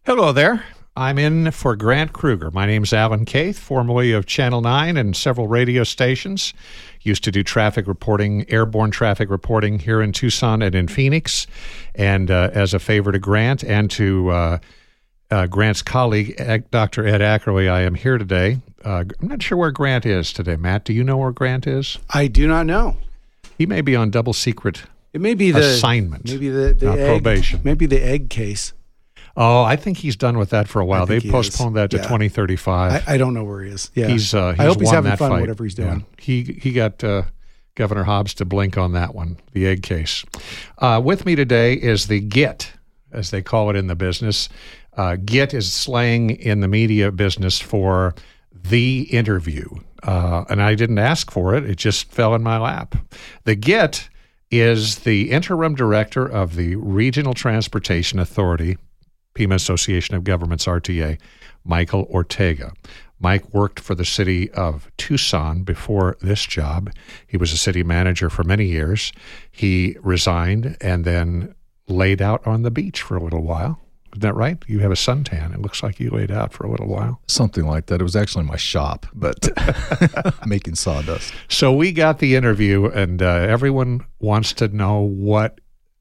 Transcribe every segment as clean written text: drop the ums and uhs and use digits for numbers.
Hello there. I'm in for Grant Kruger. My name's Alan Keith, formerly of Channel 9 and several radio stations. Used to do traffic reporting, airborne traffic reporting here in Tucson and in Phoenix. And as a favor to Grant and to Grant's colleague, Dr. Ed Ackerley, I am here today. I'm not sure where Grant is today. Matt, do you know where Grant is? I do not know. He may be on double secret It may be the assignment. Maybe the egg, probation. Maybe the egg case. Oh, I think he's done with that for a while. They postponed that to 2035. I don't know where he is. Yeah, he's I hope he's won having that fun, fight. whatever he's doing. Yeah. He got Governor Hobbs to blink on that one, the egg case. With me today is the GIT, as they call it in the business. GIT is slang in the media business for the interview, and I didn't ask for it. It just fell in my lap. The GIT is the interim director of the Regional Transportation Authority, Pima Association of Governments, RTA, Michael Ortega. Mike worked for the city of Tucson before this job. He was a city manager for many years. He resigned and then laid out on the beach for a little while. Isn't that right? You have a suntan. It looks like you laid out for a little while. Something like that. It was actually my shop, but making sawdust. So we got the interview, and everyone wants to know what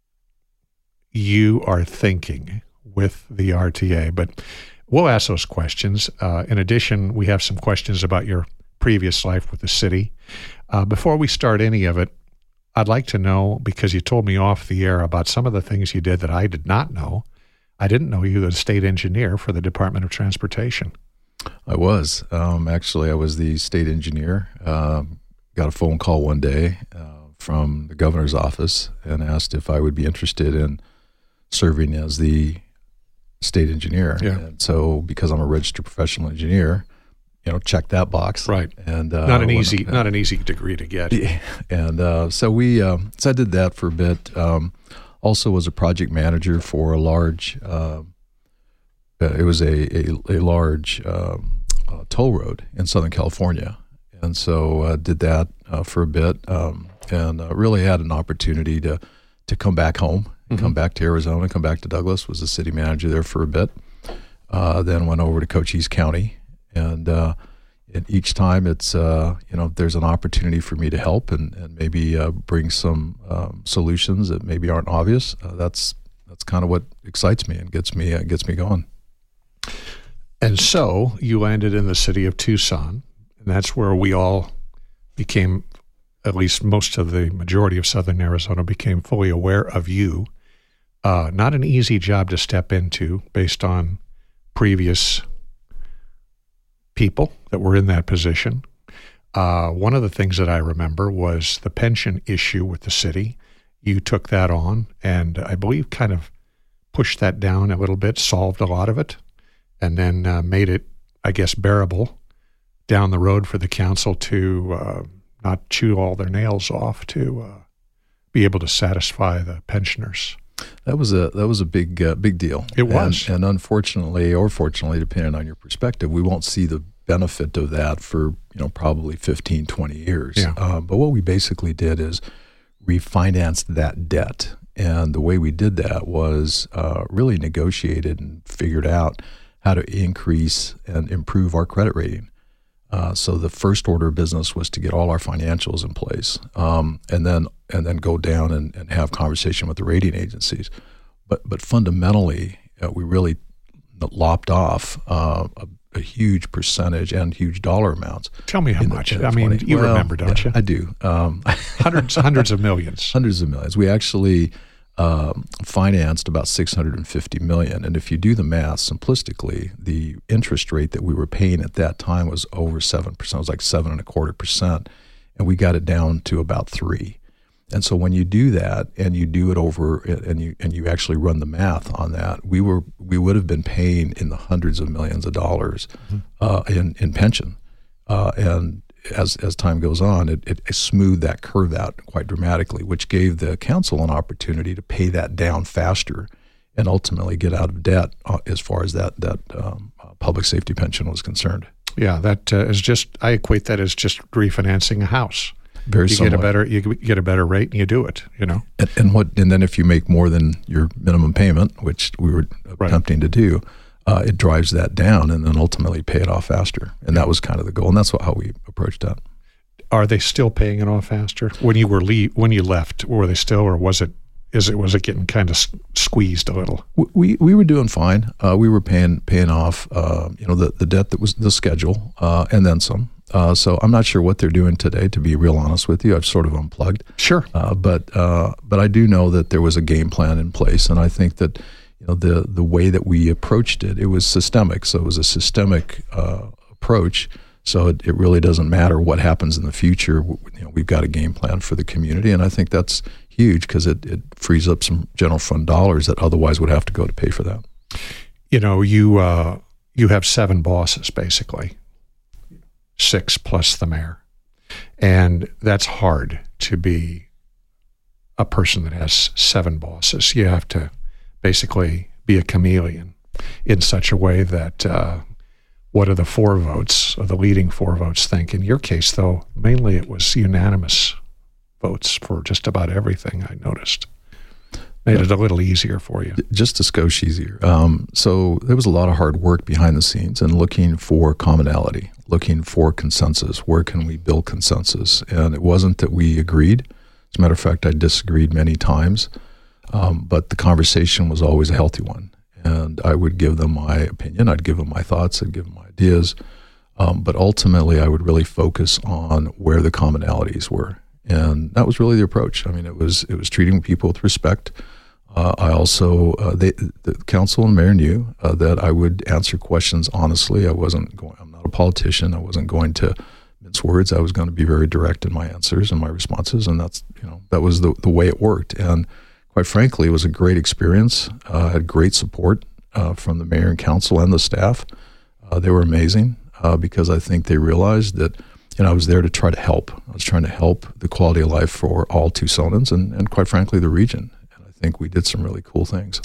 you are thinking with the RTA, but we'll ask those questions. In addition, we have some questions about your previous life with the city. Before we start any of it, I'd like to know, because you told me off the air about some of the things you did that I did not know. I didn't know you were the state engineer for the Department of Transportation. I was. Actually, I was the state engineer. Got a phone call one day from the governor's office and asked if I would be interested in serving as the state engineer. Yeah. And so because I'm a registered professional engineer, check that box. Right. And not an easy degree to get. And so I did that for a bit. Also was a project manager for a large, it was a large toll road in Southern California. And so did that for a bit and really had an opportunity to come back home, come back to Arizona, come back to Douglas, was the city manager there for a bit. Then went over to Cochise County. And each time it's, there's an opportunity for me to help and maybe bring some solutions that maybe aren't obvious. That's kind of what excites me and gets me going. And so you landed in the city of Tucson, and that's where we all became, at least most of the majority of Southern Arizona became fully aware of you. Not an easy job to step into based on previous people that were in that position. One of the things that I remember was the pension issue with the city. You took that on and I believe kind of pushed that down a little bit, solved a lot of it, and then made it, I guess, bearable down the road for the council to not chew all their nails off, to be able to satisfy the pensioners. That was a big deal. It was. And unfortunately, or fortunately, depending on your perspective, we won't see the benefit of that for, probably 15, 20 years. Yeah. But what we basically did is refinanced that debt. And the way we did that was really negotiated and figured out how to increase and improve our credit rating. So the first order of business was to get all our financials in place, and then go down and have conversation with the rating agencies. But fundamentally, we really lopped off a huge percentage and huge dollar amounts. Tell me how much. I mean, you remember, don't you? I do. Hundreds of millions. Hundreds of millions. We actually financed about $650 million. And if you do the math simplistically, the interest rate that we were paying at that time was over 7%. It was like 7.25%. And we got it down to about 3%. And so when you do that and you do it over and you actually run the math on that, we would have been paying in the hundreds of millions of dollars in pension. And as time goes on, it smoothed that curve out quite dramatically, which gave the council an opportunity to pay that down faster and ultimately get out of debt as far as that public safety pension was concerned. Yeah, that is just, I equate that as just refinancing a house. Very similar. You get a better rate and you do it, And then if you make more than your minimum payment, which we were attempting to do, it drives that down and then ultimately pay it off faster. And that was kind of the goal, and that's how we approached that. Are they still paying it off faster? When you left, were they still, or was it getting kind of squeezed a little? We were doing fine. We were paying off the debt that was the schedule, and then some. So I'm not sure what they're doing today, to be real honest with you. I've sort of unplugged. Sure. But I do know that there was a game plan in place, and I think that the way that we approached it was systemic. So it was a systemic approach. So it really doesn't matter what happens in the future. We've got a game plan for the community, and I think that's huge because it frees up some general fund dollars that otherwise would have to go to pay for that. You have 7 bosses, basically, 6 plus the mayor, and that's hard to be a person that has 7 bosses. You have to basically be a chameleon in such a way that what are the 4 votes, or the leading 4 votes, think? In your case, though, mainly it was unanimous votes for just about everything, I noticed. Made it a little easier for you. Just a skosh easier. So there was a lot of hard work behind the scenes and looking for commonality, looking for consensus. Where can we build consensus? And it wasn't that we agreed. As a matter of fact, I disagreed many times, but the conversation was always a healthy one. And I would give them my opinion, I'd give them my thoughts, I'd give them my ideas, but ultimately I would really focus on where the commonalities were. And that was really the approach. I mean, it was treating people with respect. I also, the council and mayor knew that I would answer questions honestly. I'm not a politician. I wasn't going to mince words. I was going to be very direct in my answers and my responses. And that was the way it worked. And quite frankly, it was a great experience. I had great support from the mayor and council and the staff. They were amazing because I think they realized that I was there to try to help. I was trying to help the quality of life for all Tucsonans and quite frankly, the region. And I think we did some really cool things.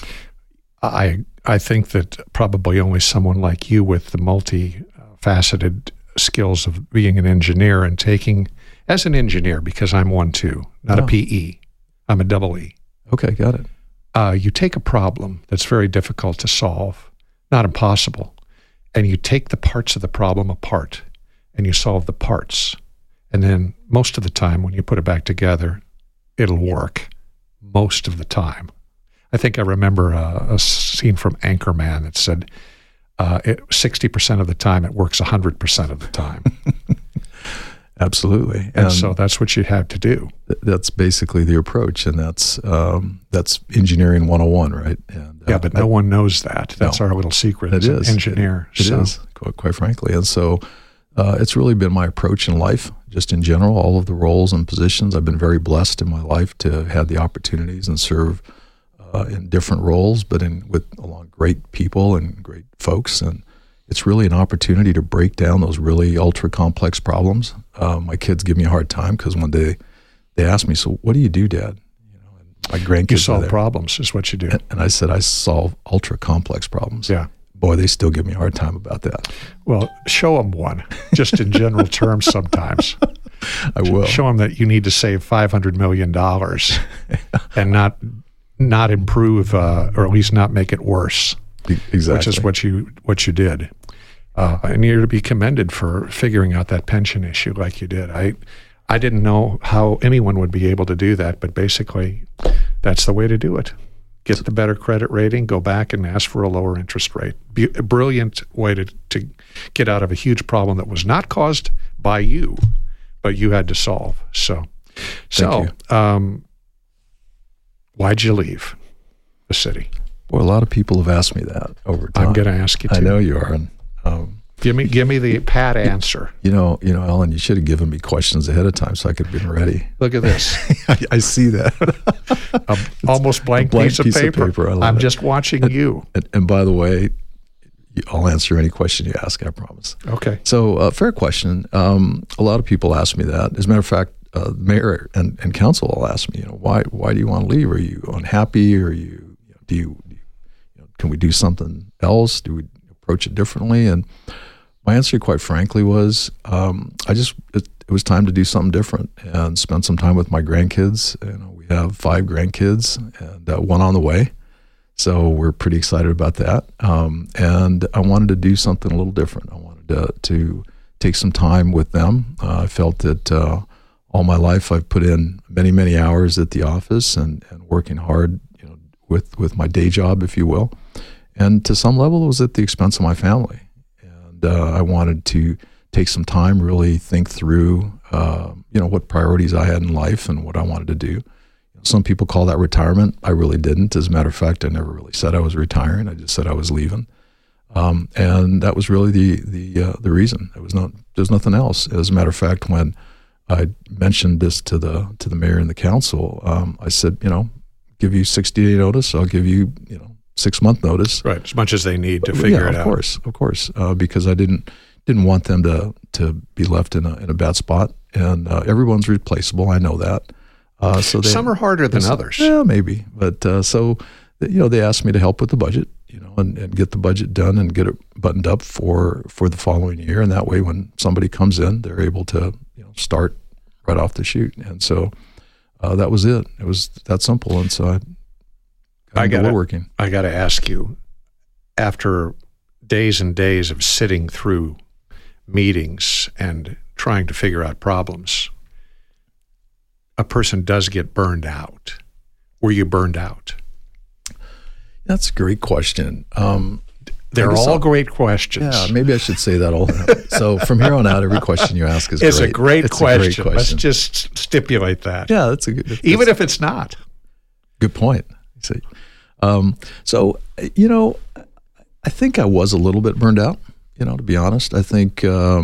I think that probably only someone like you with the multifaceted skills of being an engineer and taking, as an engineer, because I'm one too, not a PE, I'm a double E. Okay, got it. You take a problem that's very difficult to solve, not impossible, and you take the parts of the problem apart and you solve the parts. And then most of the time when you put it back together, it'll work most of the time. I think I remember a scene from Anchorman that said 60% of the time it works 100% of the time. Absolutely. And so that's what you have to do. That's basically the approach, and that's engineering 101, right? And, but no one knows that. That's our little secret as an engineer. It is, quite frankly. And so it's really been my approach in life, just in general, all of the roles and positions. I've been very blessed in my life to have had the opportunities and serve in different roles, but along great people and great folks. And it's really an opportunity to break down those really ultra complex problems. My kids give me a hard time because one day they ask me, "So what do you do, Dad?" And my grandkids. You solve problems is what you do. And I said, I solve ultra complex problems. Yeah. Boy, they still give me a hard time about that. Well, show them one, just in general terms sometimes. I will. Show them that you need to save $500 million and not improve, or at least not make it worse. Exactly. Which is what you did. And you're to be commended for figuring out that pension issue like you did. I didn't know how anyone would be able to do that, but basically that's the way to do it. Get the better credit rating, go back and ask for a lower interest rate. A brilliant way to get out of a huge problem that was not caused by you, but you had to solve. So why'd you leave the city? Well, a lot of people have asked me that over time. I'm going to ask you too. I know you are. And, give me the pat answer. Alan, you should have given me questions ahead of time so I could have been ready. Look at this. I see that. Almost blank piece of paper. I'm it. Just watching you. And by the way, I'll answer any question you ask, I promise. Okay. So, fair question. A lot of people ask me that. As a matter of fact, mayor and council will ask me, why do you want to leave? Are you unhappy? Or can we do something else? Do we approach it differently? And my answer, quite frankly, was it was time to do something different and spend some time with my grandkids. We have 5 grandkids and 1 on the way. So we're pretty excited about that. And I wanted to do something a little different. I wanted to take some time with them. I felt that all my life I've put in many, many hours at the office and working hard, with my day job, if you will. And to some level, it was at the expense of my family. And I wanted to take some time, really think through, what priorities I had in life and what I wanted to do. Some people call that retirement. I really didn't. As a matter of fact, I never really said I was retiring. I just said I was leaving. And that was really the reason. There's nothing else. As a matter of fact, when I mentioned this to the mayor and the council, I said, give you 60-day notice. I'll give you, 6-month notice. Right, as much as they need to figure it out. Of course, because I didn't want them to be left in a bad spot. And everyone's replaceable. I know that. So some are harder than others. Yeah, maybe. But they asked me to help with the budget, and get the budget done and get it buttoned up for the following year. And that way, when somebody comes in, they're able to start right off the chute. And so that was it. It was that simple. And so I got woodworking. I got to ask you, after days and days of sitting through meetings and trying to figure out problems, a person does get burned out. Were you burned out? That's a great question. They're all great questions. Yeah, maybe I should say that all. So from here on out, every question you ask is it's great. A great question. A great question. Let's just stipulate that. Yeah, that's a good. Even if it's not. Good point. See, so I think I was a little bit burned out. To be honest, I think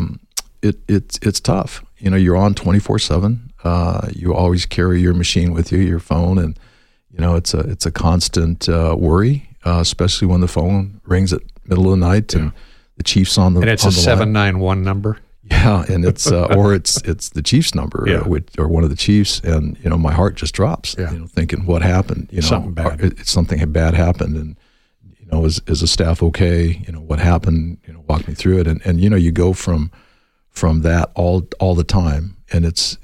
it's tough. You're on 24/7. You always carry your machine with you, your phone, and it's a constant worry, especially when the phone rings at middle of the night and the chief's on the and it's on a the 791 number. Yeah, and it's or it's the chief's number, or one of the chiefs, and my heart just drops. Thinking what happened. Something bad. Something bad happened, and is the staff okay? What happened? Walk me through it, and you go from that all the time, and it's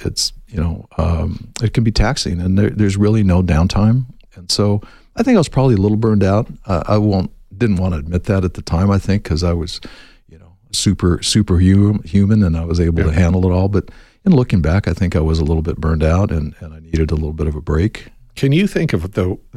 it can be taxing, and there's really no downtime, and so I think I was probably a little burned out. Didn't want to admit that at the time. I think because I was superhuman, and I was able to handle it all. But in looking back, I think I was a little bit burned out, and I needed a little bit of a break. Can you think of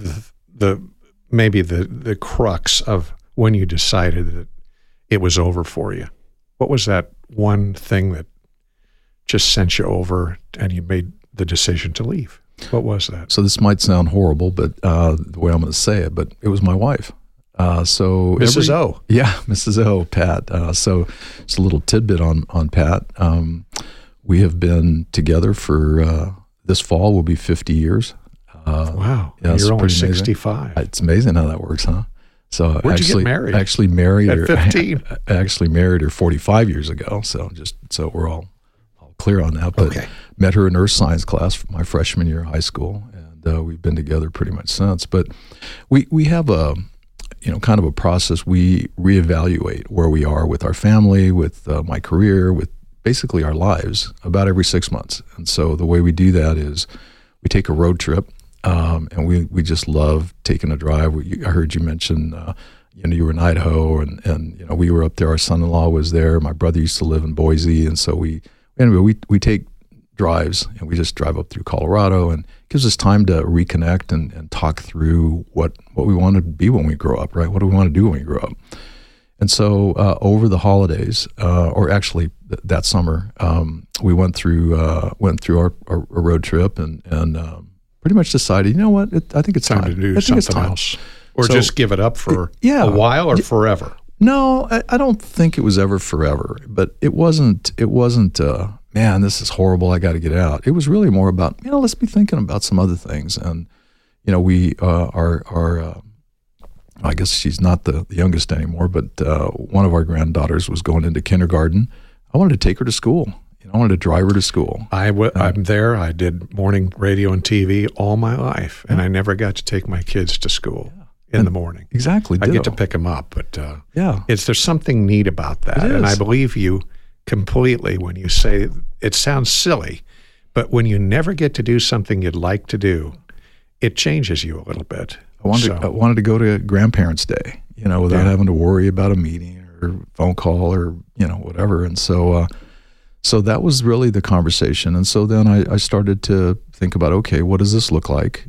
maybe the crux of when you decided that it was over for you? What was that one thing that just sent you over and you made the decision to leave? What was that? So this might sound horrible, but the way I'm going to say it, but it was my wife. So Mrs. O. Yeah, Mrs. O, Pat. So it's a little tidbit on Pat. We have been together for this fall will be 50 years. Wow. Yeah, you're only amazing. 65. It's amazing how that works, huh? So Where'd you get married? Actually married at her 15. I actually married her 45 years ago. So just so we're all clear on that. But met her in earth science class my freshman year of high school, and we've been together pretty much since. But we have a kind of a process. We reevaluate where we are with our family, with my career, with basically our lives about every 6 months. And so the way we do that is we take a road trip. And we just love taking a drive. I heard you mention, you were in Idaho, and we were up there. Our son-in-law was there. My brother used to live in Boise, and so we take drives, and we just drive up through Colorado, and it gives us time to reconnect and talk through what we want to be when we grow up, right? What do we want to do when we grow up? And so over the holidays, or actually that summer, we went through our road trip and pretty much decided, I think it's time to do something else. Or so, just give it up for a while or forever? No, I don't think it was ever forever. But it wasn't man, this is horrible, I got to get out. It was really more about, let's be thinking about some other things. And, we I guess she's not the youngest anymore, but one of our granddaughters was going into kindergarten. I wanted to take her to school. I wanted to drive her to school. I'm there. I did morning radio and TV all my life, and I never got to take my kids to school in the morning. Exactly. I get to pick them up, but there's something neat about that. It is. And I believe you completely when you say it sounds silly, but when you never get to do something you'd like to do, it changes you a little bit. I wanted to go to Grandparents' Day, without having to worry about a meeting or phone call or, whatever. And so that was really the conversation. And so then I started to think about, okay, what does this look like?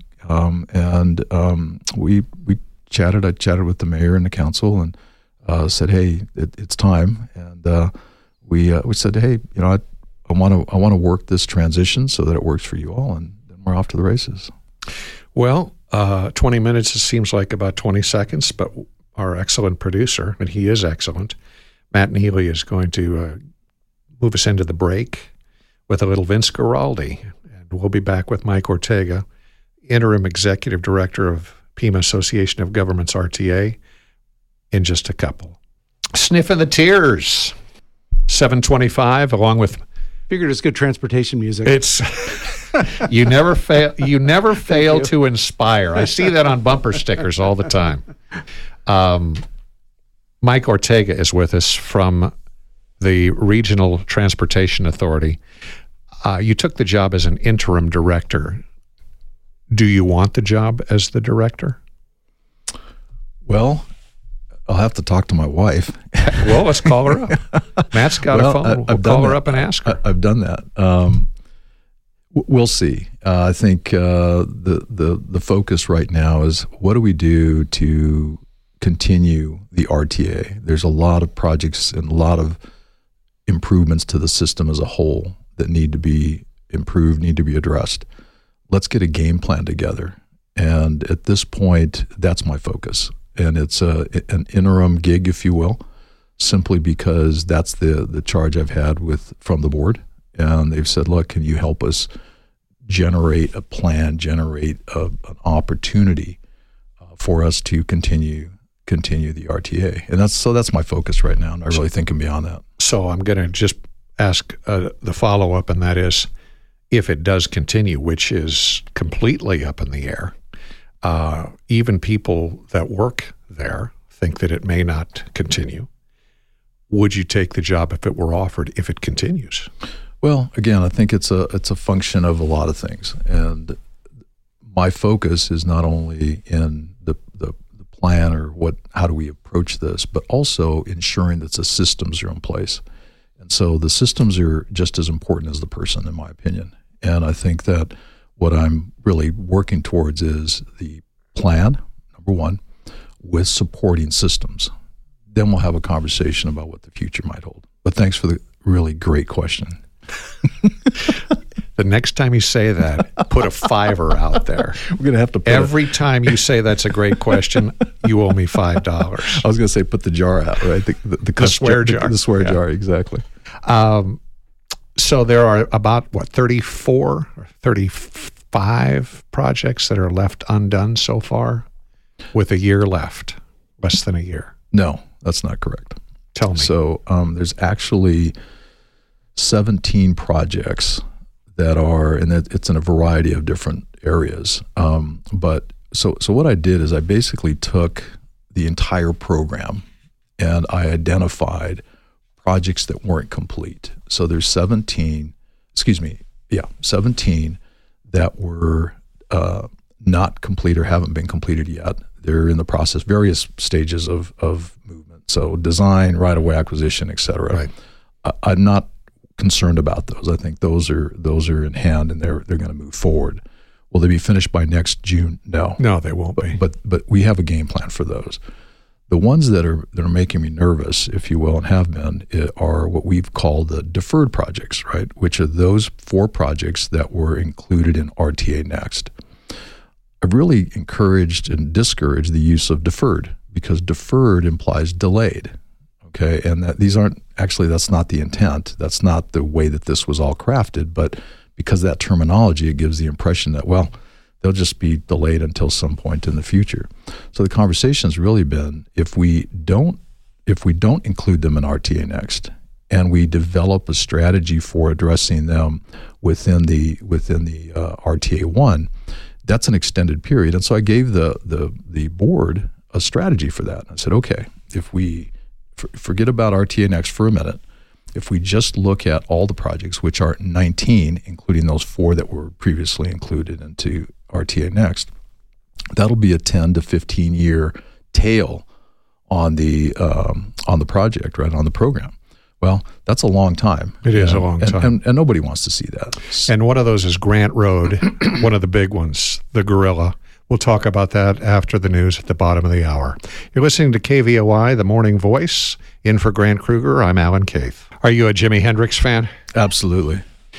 We chatted. I chatted with the mayor and the council and said, hey, it's time. And we said, hey, I want to work this transition so that it works for you all. And then we're off to the races. Well, 20 minutes, it seems like about 20 seconds, but our excellent producer, and he is excellent, Matt Neely, is going to move us into the break with a little Vince Guaraldi. And we'll be back with Mike Ortega, Interim Executive Director of Pima Association of Governments, RTA, in just a couple. Sniffing the Tears, 725, along with... Figured it's good transportation music. It's... You never fail to inspire. I see that on bumper stickers all the time. Mike Ortega is with us from the Regional Transportation Authority. You took the job as an interim director. Do you want the job as the director? Well, I'll have to talk to my wife. Well, let's call her up. Matt's got a phone. We'll call her up and ask her. I've done that. We'll see. I think the focus right now is what do we do to continue the RTA? There's a lot of projects and a lot of improvements to the system as a whole that need to be improved, need to be addressed. Let's get a game plan together. And at this point, that's my focus. And it's an interim gig, if you will, simply because that's the charge I've had from the board. And they've said, look, can you help us generate a plan, generate an opportunity for us to continue the RTA? And that's my focus right now. And I'm really thinking beyond that. So I'm going to just ask the follow-up, and that is, if it does continue, which is completely up in the air, even people that work there think that it may not continue. Would you take the job if it were offered, if it continues? Well, again, I think it's a function of a lot of things, and my focus is not only in the plan or how do we approach this, but also ensuring that the systems are in place. And so the systems are just as important as the person, in my opinion. And I think that what I'm really working towards is the plan, number one, with supporting systems. Then we'll have a conversation about what the future might hold. But thanks for the really great question. The next time you say that, put a $5 out there. We're going to have to put every time you say that's a great question, you owe me $5. I was going to say put the jar out, right? The swear jar. The swear jar, exactly. So there are about, 34 or 35 projects that are left undone so far, with a year left, less than a year. No, that's not correct. Tell me. So there's actually 17 projects that are, and it's in a variety of different areas. But so what I did is I basically took the entire program and I identified projects that weren't complete. So there's 17 that were not complete or haven't been completed yet. They're in the process, various stages of movement. So design, right-of-way acquisition, et cetera. Right. I'm not concerned about those. I think those are in hand and they're going to move forward. Will they be finished by next June? No. No, they won't be. But we have a game plan for those. The ones that are making me nervous, if you will, and have been, are what we've called the deferred projects, right? Which are those 4 projects that were included in RTA Next. I've really encouraged and discouraged the use of deferred because deferred implies delayed. Okay, and that's not the intent. That's not the way that this was all crafted, but because of that terminology, it gives the impression that, well, they'll just be delayed until some point in the future. So the conversation's really been, if we don't include them in RTA Next, and we develop a strategy for addressing them within the RTA 1, that's an extended period. And so I gave the board a strategy for that. I said, okay, if we forget about RTA Next for a minute. If we just look at all the projects, which are 19, including those 4 that were previously included into RTA Next, that'll be a 10 to 15 year tail on the project, right, on the program. Well, that's a long time. It is a long time. And nobody wants to see that. And one of those is Grant Road, one of the big ones, the Gorilla. We'll talk about that after the news at the bottom of the hour. You're listening to KVOI, The Morning Voice. In for Grant Kruger, I'm Alan Keith. Are you a Jimi Hendrix fan? Absolutely.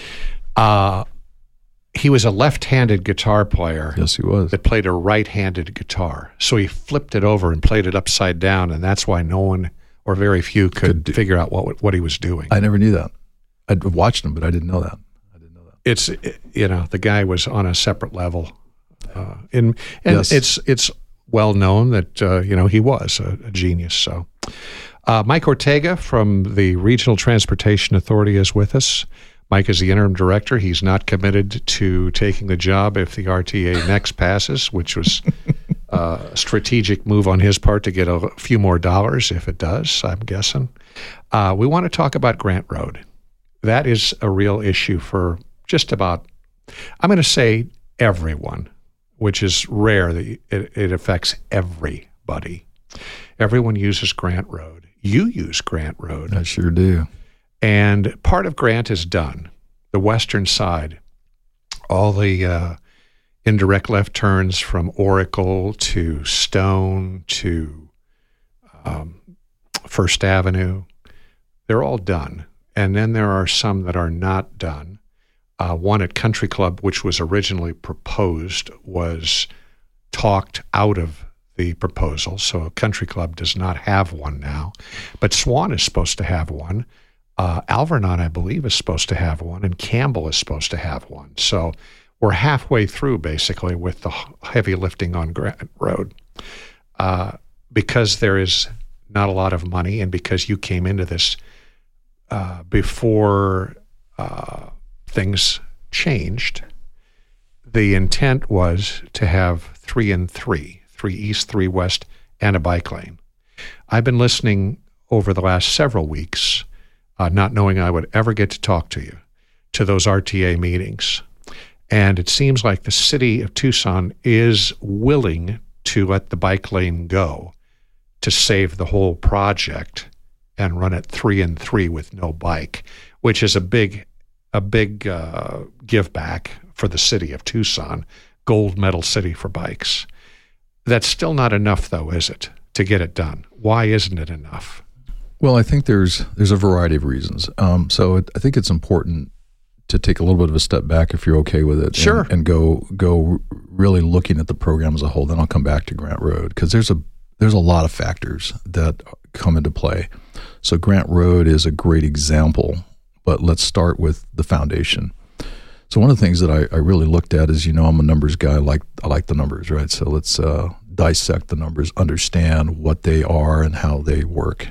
He was a left-handed guitar player. Yes, he was. That played a right-handed guitar. So he flipped it over and played it upside down, and that's why no one or very few could figure out what he was doing. I never knew that. I'd watched him, but I didn't know that. It's, the guy was on a separate level. Yes. It's well known that, he was a genius. So Mike Ortega from the Regional Transportation Authority is with us. Mike is the interim director. He's not committed to taking the job if the RTA next passes, which was a strategic move on his part to get a few more dollars if it does, I'm guessing. We want to talk about Grant Road. That is a real issue for just about, I'm going to say everyone, which is rare that it affects everybody. Everyone uses Grant Road. You use Grant Road. I sure do. And part of Grant is done. The western side, all the indirect left turns from Oracle to Stone to First Avenue, they're all done. And then there are some that are not done. One at Country Club, which was originally proposed, was talked out of the proposal. So Country Club does not have one now. But Swan is supposed to have one. Alvernon, I believe, is supposed to have one, and Campbell is supposed to have one. So we're halfway through, basically, with the heavy lifting on Grant Road. Because there is not a lot of money, and because you came into this before things changed, the intent was to have 3 and 3 east, 3 west, and a bike lane. I've been listening over the last several weeks, not knowing I would ever get to talk to you, to those RTA meetings. And it seems like the city of Tucson is willing to let the bike lane go to save the whole project and run it 3 and 3 with no bike, which is a big give back for the city of Tucson, gold medal city for bikes. That's still not enough, though, is it, to get it done? Why isn't it enough? Well, I think there's a variety of reasons. So I think it's important to take a little bit of a step back, if you're okay with it, sure, and go really looking at the program as a whole. Then I'll come back to Grant Road, because there's a lot of factors that come into play. So Grant Road is a great example, but let's start with the foundation. So one of the things that I really looked at is, I'm a numbers guy. I like the numbers, right? So let's dissect the numbers, understand what they are and how they work.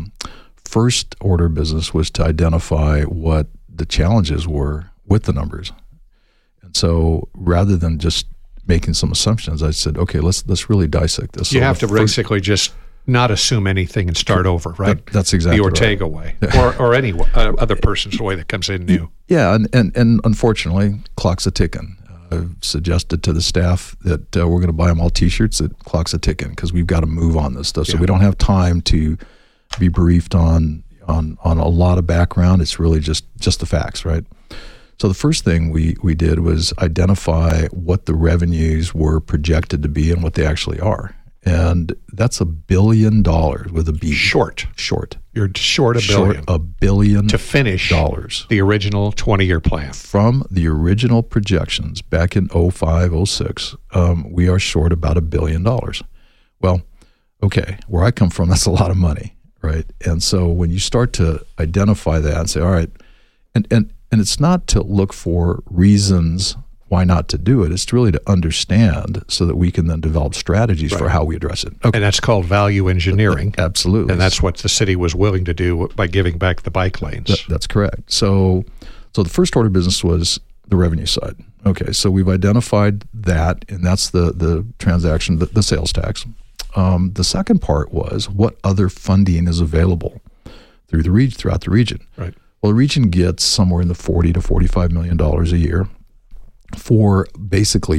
First order of business was to identify what the challenges were with the numbers. And so rather than just making some assumptions, I said, okay, let's really dissect this. You have to basically just not assume anything and start over, right? That's exactly the Ortega way, or any other person's way that comes in new. Yeah, and unfortunately, clock's a ticking. I've suggested to the staff that we're going to buy them all T-shirts that clock's a ticking, because we've got to move on this stuff. So we don't have time to be briefed on a lot of background. It's really just the facts, right? So the first thing we did was identify what the revenues were projected to be and what they actually are. And that's $1 billion with a B. Short. You're short $1 billion. $1 billion to finish the original 20-year plan. From the original projections back in 05, 06, we are short about $1 billion. Well, okay, where I come from, that's a lot of money, right? And so when you start to identify that and say, all right, and it's not to look for reasons why not to do it. It's really to understand so that we can then develop strategies for how we address it. Okay. And that's called value engineering. Absolutely. And that's what the city was willing to do by giving back the bike lanes. That's correct. So the first order of business was the revenue side. Okay, so we've identified that, and that's the transaction, the sales tax. The second part was what other funding is available throughout the region. Right. Well, the region gets somewhere in the $40 to $45 million a year for basically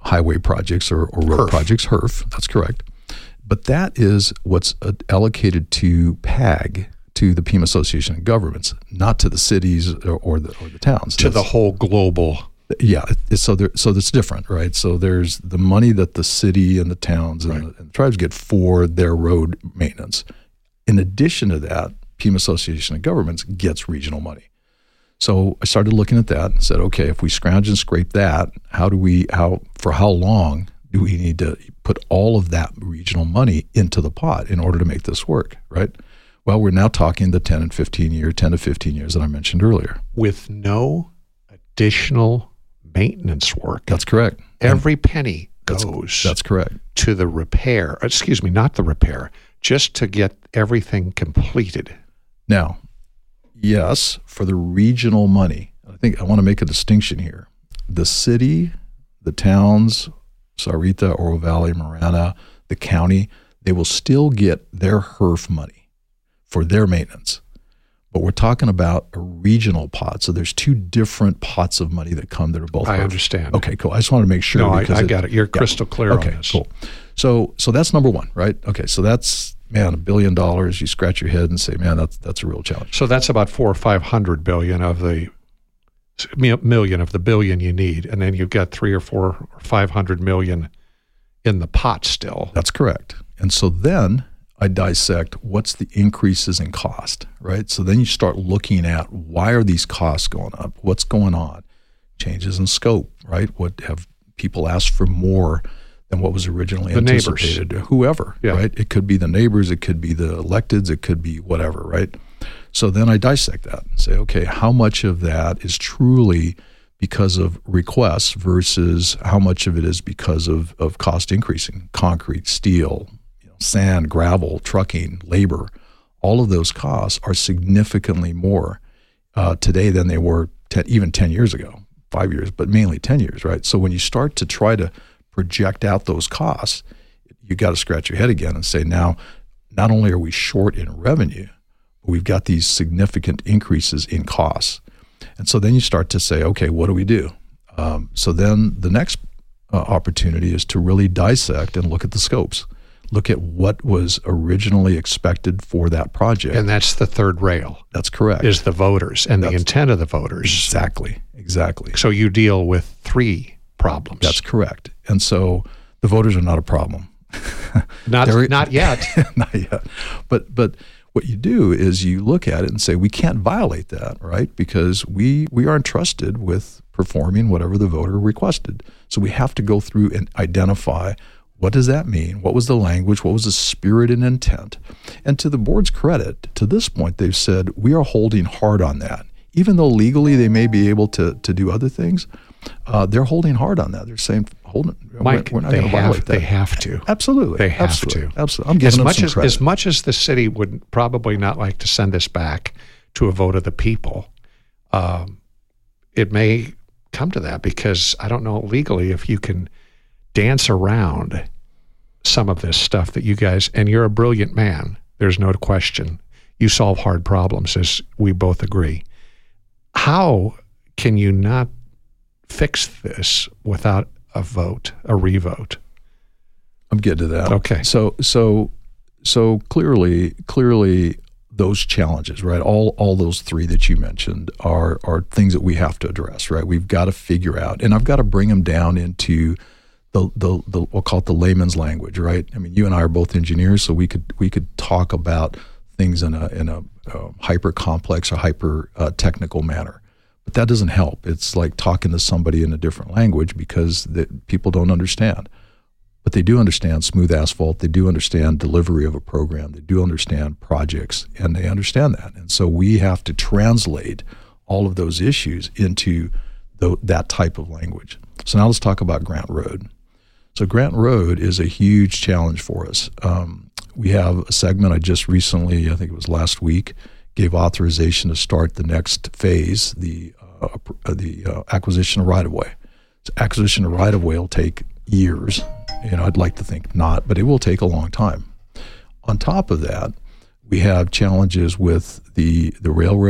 highway projects or road HERF. projects, HERF, that's correct. But that is what's allocated to PAG, to the Pima Association of Governments, not to the cities or the towns. To the whole global. Yeah, so that's different, right? So there's the money that the city and the towns and the tribes get for their road maintenance. In addition to that, Pima Association of Governments gets regional money. So I started looking at that and said, okay, if we scrounge and scrape that, for how long do we need to put all of that regional money into the pot in order to make this work, right? Well, we're now talking the 10 to 15 years that I mentioned earlier. With no additional maintenance work. That's correct. Every penny goes That's correct. to the repair. Excuse me, not the repair, just to get everything completed. Now, yes, for the regional money, I think I want to make a distinction here. The city, the towns, Sarita, Oro Valley, Marana, the county, they will still get their HERF money for their maintenance. But we're talking about a regional pot. So there's two different pots of money that come that are both I HERF. understand. Okay, cool. I just want to make sure. No, I because got it. You're crystal clear on this. Cool. So that's number one, right? Okay, so that's, man, $1 billion. You scratch your head and say, man, that's a real challenge. So that's about 400 or 500 billion of the million of the billion you need, and then you've got 300 or 400 or 500 million in the pot still. That's correct. And so then I dissect what's the increases in cost, right? So then you start looking at why are these costs going up? What's going on? Changes in scope, right? What have people asked for more than what was originally anticipated? Neighbors. Whoever, right? It could be the neighbors, it could be the electeds, it could be whatever, right? So then I dissect that and say, okay, how much of that is truly because of requests versus how much of it is because of cost increasing? Concrete, steel, sand, gravel, trucking, labor, all of those costs are significantly more today than they were even 10 years ago, 5 years, but mainly 10 years, right? So when you start to try to project out those costs, you got to scratch your head again and say, now, not only are we short in revenue, but we've got these significant increases in costs. And so then you start to say, okay, what do we do? So then the next opportunity is to really dissect and look at the scopes. Look at what was originally expected for that project. And that's the third rail. That's correct. Is the voters and the intent of the voters. Exactly. So you deal with three problems. That's correct. And so the voters are not a problem. Not yet. Not yet. But what you do is you look at it and say, we can't violate that, right? Because we are entrusted with performing whatever the voter requested. So we have to go through and identify, what does that mean? What was the language? What was the spirit and intent? And to the board's credit, to this point, they've said, we are holding hard on that. Even though legally they may be able to do other things, they're holding hard on that. They're saying, Mike, we're not going to violate that. They have to. Absolutely. They have Absolutely. to. Absolutely. I'm giving them some credit. As much as the city would probably not like to send this back to a vote of the people, it may come to that because I don't know legally if you can dance around some of this stuff that you guys, and you're a brilliant man, there's no question. You solve hard problems, as we both agree. How can you not fix this without a vote, a revote? I'm getting to that. Okay. So clearly those challenges, right? All those three that you mentioned are things that we have to address, right? We've got to figure out, and I've got to bring them down into the we'll call it the layman's language, right? I mean, you and I are both engineers, so we could talk about things in a hyper complex or hyper technical manner. But that doesn't help. It's like talking to somebody in a different language because people don't understand. But they do understand smooth asphalt. They do understand delivery of a program. They do understand projects, and they understand that. And so we have to translate all of those issues into that type of language. So now let's talk about Grant Road. So Grant Road is a huge challenge for us. We have a segment I just recently, I think it was last week, gave authorization to start the next phase, the acquisition of right-of-way. So acquisition of right-of-way will take years. I'd like to think not, but it will take a long time. On top of that, we have challenges with the railroad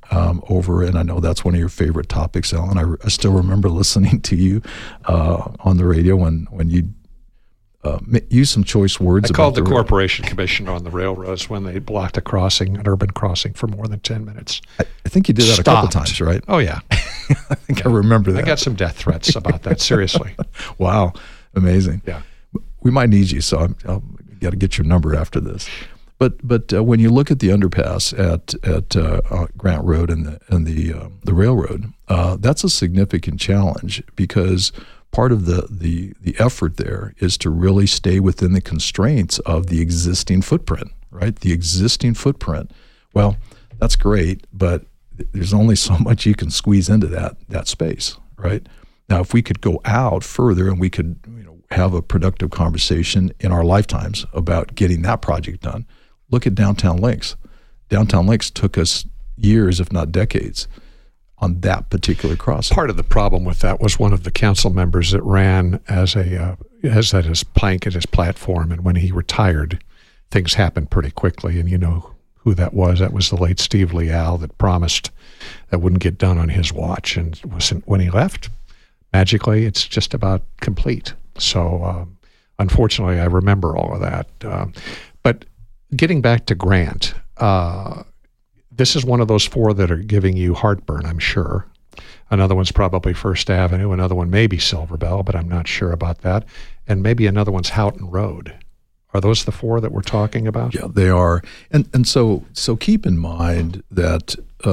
over, and I know that's one of your favorite topics, Alan. I still remember listening to you on the radio when you used some choice words. I called the Corporation Commission on the railroads when they blocked an urban crossing for more than 10 minutes. I think you did that a couple times, right? Oh, yeah. I think I remember that. I got some death threats about that, seriously. Wow. Amazing. Yeah. We might need you, so I'll got to get your number after this. But when you look at the underpass at Grant Road and the railroad, that's a significant challenge, because part of the effort there is to really stay within the constraints of the existing footprint, right? The existing footprint. Well, that's great, but there's only so much you can squeeze into that space, right? Now, if we could go out further and we could have a productive conversation in our lifetimes about getting that project done, look at Downtown Links. Downtown Links took us years, if not decades, on that particular crossing. Part of the problem with that was one of the council members that ran as his plank at his platform, and when he retired, things happened pretty quickly. And you know who that was? That was the late Steve Leal that promised that wouldn't get done on his watch, and when he left, magically, it's just about complete. So, unfortunately, I remember all of that. But getting back to Grant, this is one of those four that are giving you heartburn, I'm sure. Another one's probably First Avenue. Another one may be Silver Bell, but I'm not sure about that. And maybe another one's Houghton Road. Are those the four that we're talking about? Yeah, they are. And so keep in mind that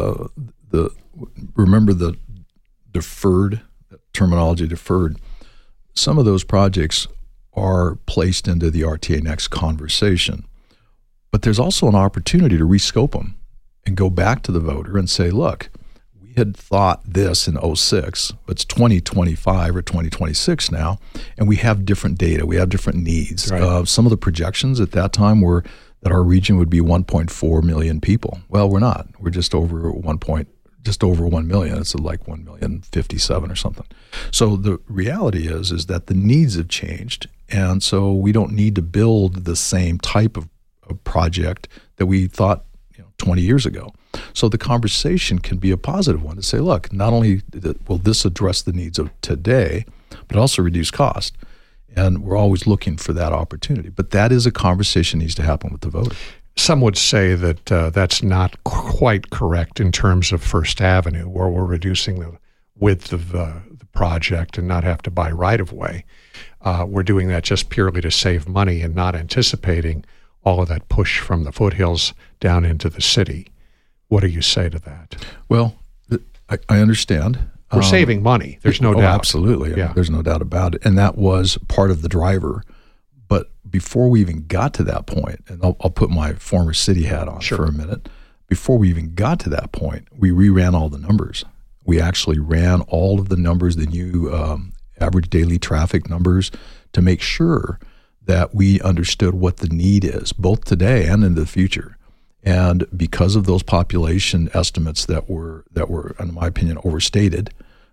remember the deferred terminology, deferred. Some of those projects are placed into the RTA Next conversation, but there's also an opportunity to rescope them and go back to the voter and say, look, we had thought this in 06, but it's 2025 or 2026 now, and we have different data, we have different needs. Right. Some of the projections at that time were that our region would be 1.4 million people. Well, we're not. We're just over 1 million. It's like 1,057,000 or something. So the reality is that the needs have changed, and so we don't need to build the same type of project that we thought 20 years ago. So the conversation can be a positive one to say, look, not only will this address the needs of today, but also reduce cost. And we're always looking for that opportunity. But that is a conversation that needs to happen with the voter. Some would say that that's not quite correct in terms of First Avenue, where we're reducing the width of the project and not have to buy right-of-way. We're doing that just purely to save money and not anticipating all of that push from the foothills down into the city. What do you say to that? Well, I understand. We're saving money. There's no doubt. Absolutely. Yeah. There's no doubt about it. And that was part of the driver. But before we even got to that point, and I'll put my former city hat on for a minute, before we even got to that point, we reran all the numbers. We actually ran all of the numbers, the new average daily traffic numbers, to make sure that we understood what the need is, both today and in the future. And because of those population estimates that were, in my opinion, overstated,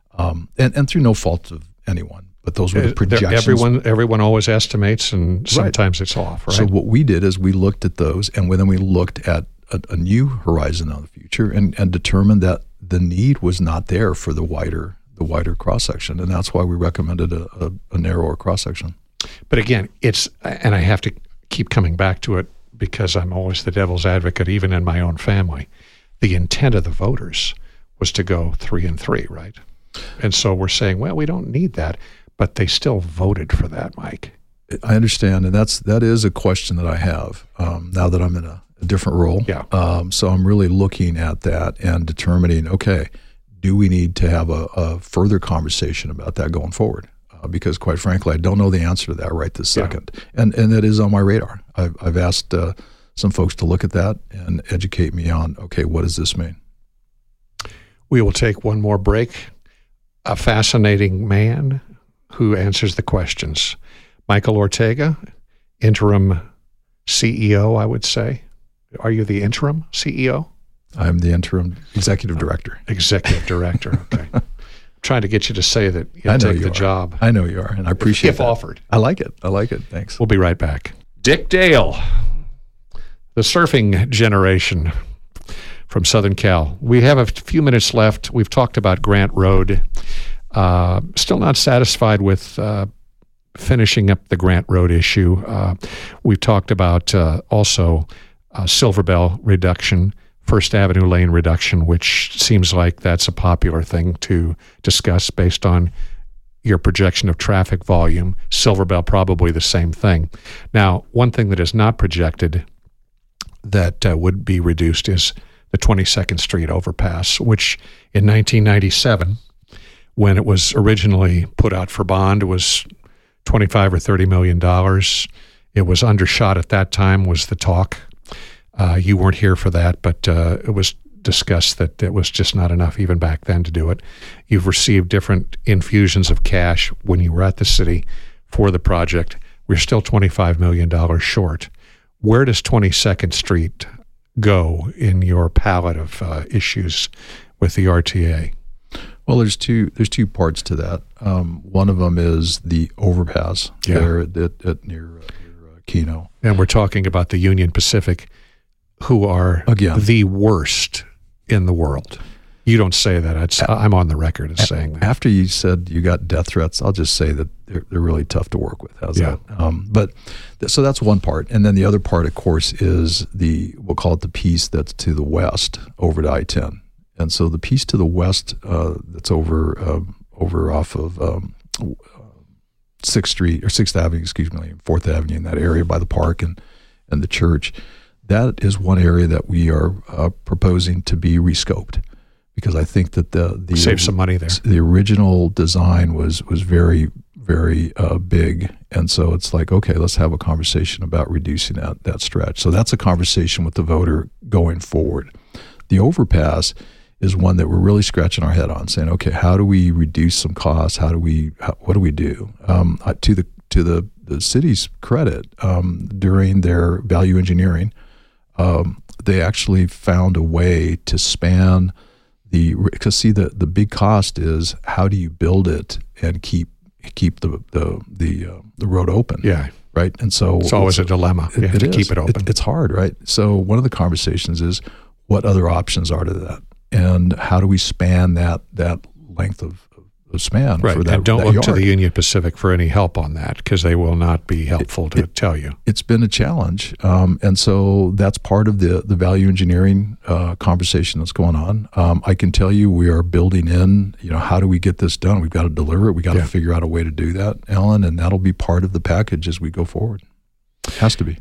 and through no fault of anyone, but those were the projections. Everyone always estimates, and sometimes it's off, right? So what we did is we looked at those, and then we looked at a new horizon on the future, and determined that the need was not there for the wider cross section, and that's why we recommended a narrower cross section. But again, and I have to keep coming back to it because I'm always the devil's advocate, even in my own family. The intent of the voters was to go 3 and 3, right? And so we're saying, well, we don't need that, but they still voted for that, Mike. I understand, and that is a question that I have now that I'm in a different role. Yeah. So I'm really looking at that and determining, okay, do we need to have a further conversation about that going forward? Because quite frankly, I don't know the answer to that right this second. Yeah. And that is on my radar. I've asked some folks to look at that and educate me on, okay, what does this mean? We will take one more break. A fascinating man who answers the questions. Michael Ortega, interim CEO, I would say. Are you the interim CEO? I'm the interim executive director. Executive director, okay. Trying to get you to say that you'll take the job. I know you are, and I appreciate it. If offered. I like it. Thanks. We'll be right back. Dick Dale, the surfing generation. from Southern Cal. We have a few minutes left. We've talked about Grant Road. Still not satisfied with finishing up the Grant Road issue. We've talked about also Silver Bell reduction, First Avenue lane reduction, which seems like that's a popular thing to discuss based on your projection of traffic volume. Silver Bell, probably the same thing. Now, one thing that is not projected that would be reduced is the 22nd Street overpass, which in 1997, when it was originally put out for bond, it was $25 or $30 million. It was undershot at that time, was the talk. You weren't here for that, but it was discussed that it was just not enough even back then to do it. You've received different infusions of cash when you were at the city for the project. We're still $25 million short. Where does 22nd Street go in your palette of issues with the RTA? Well, there's two parts to that. One of them is the overpass there near Keno. And we're talking about the Union Pacific, who are the worst in the world. You don't say that. I'm on the record as saying that. After you said you got death threats, I'll just say that they're really tough to work with. How's that? So that's one part. And then the other part, of course, is we'll call it the piece that's to the west over to I-10. And so the piece to the west that's over off of 6th Street, or 6th Avenue, 4th Avenue, in that area by the park and the church, that is one area that we are proposing to be rescoped, because I think that the save some money there. The original design was very, very big, and so it's like, okay, let's have a conversation about reducing that stretch. So that's a conversation with the voter going forward. The overpass is one that we're really scratching our head on, saying, okay, how do we reduce some costs? What do we do? To the city's credit, during their value engineering, they actually found a way to span because see, the big cost is how do you build it and keep the road open? Yeah. Right. And so it's always a dilemma. You have to keep it open. It's hard, right? So one of the conversations is what other options are to that, and how do we span that length of span for that? And don't that look yard. to the Union Pacific for any help on that, because they will not be helpful to tell you. It's been a challenge, and so that's part of the value engineering conversation that's going on. I can tell you we are building in, how do we get this done? We've got to deliver it. We've got to figure out a way to do that, Alan, and that'll be part of the package as we go forward. It has to be.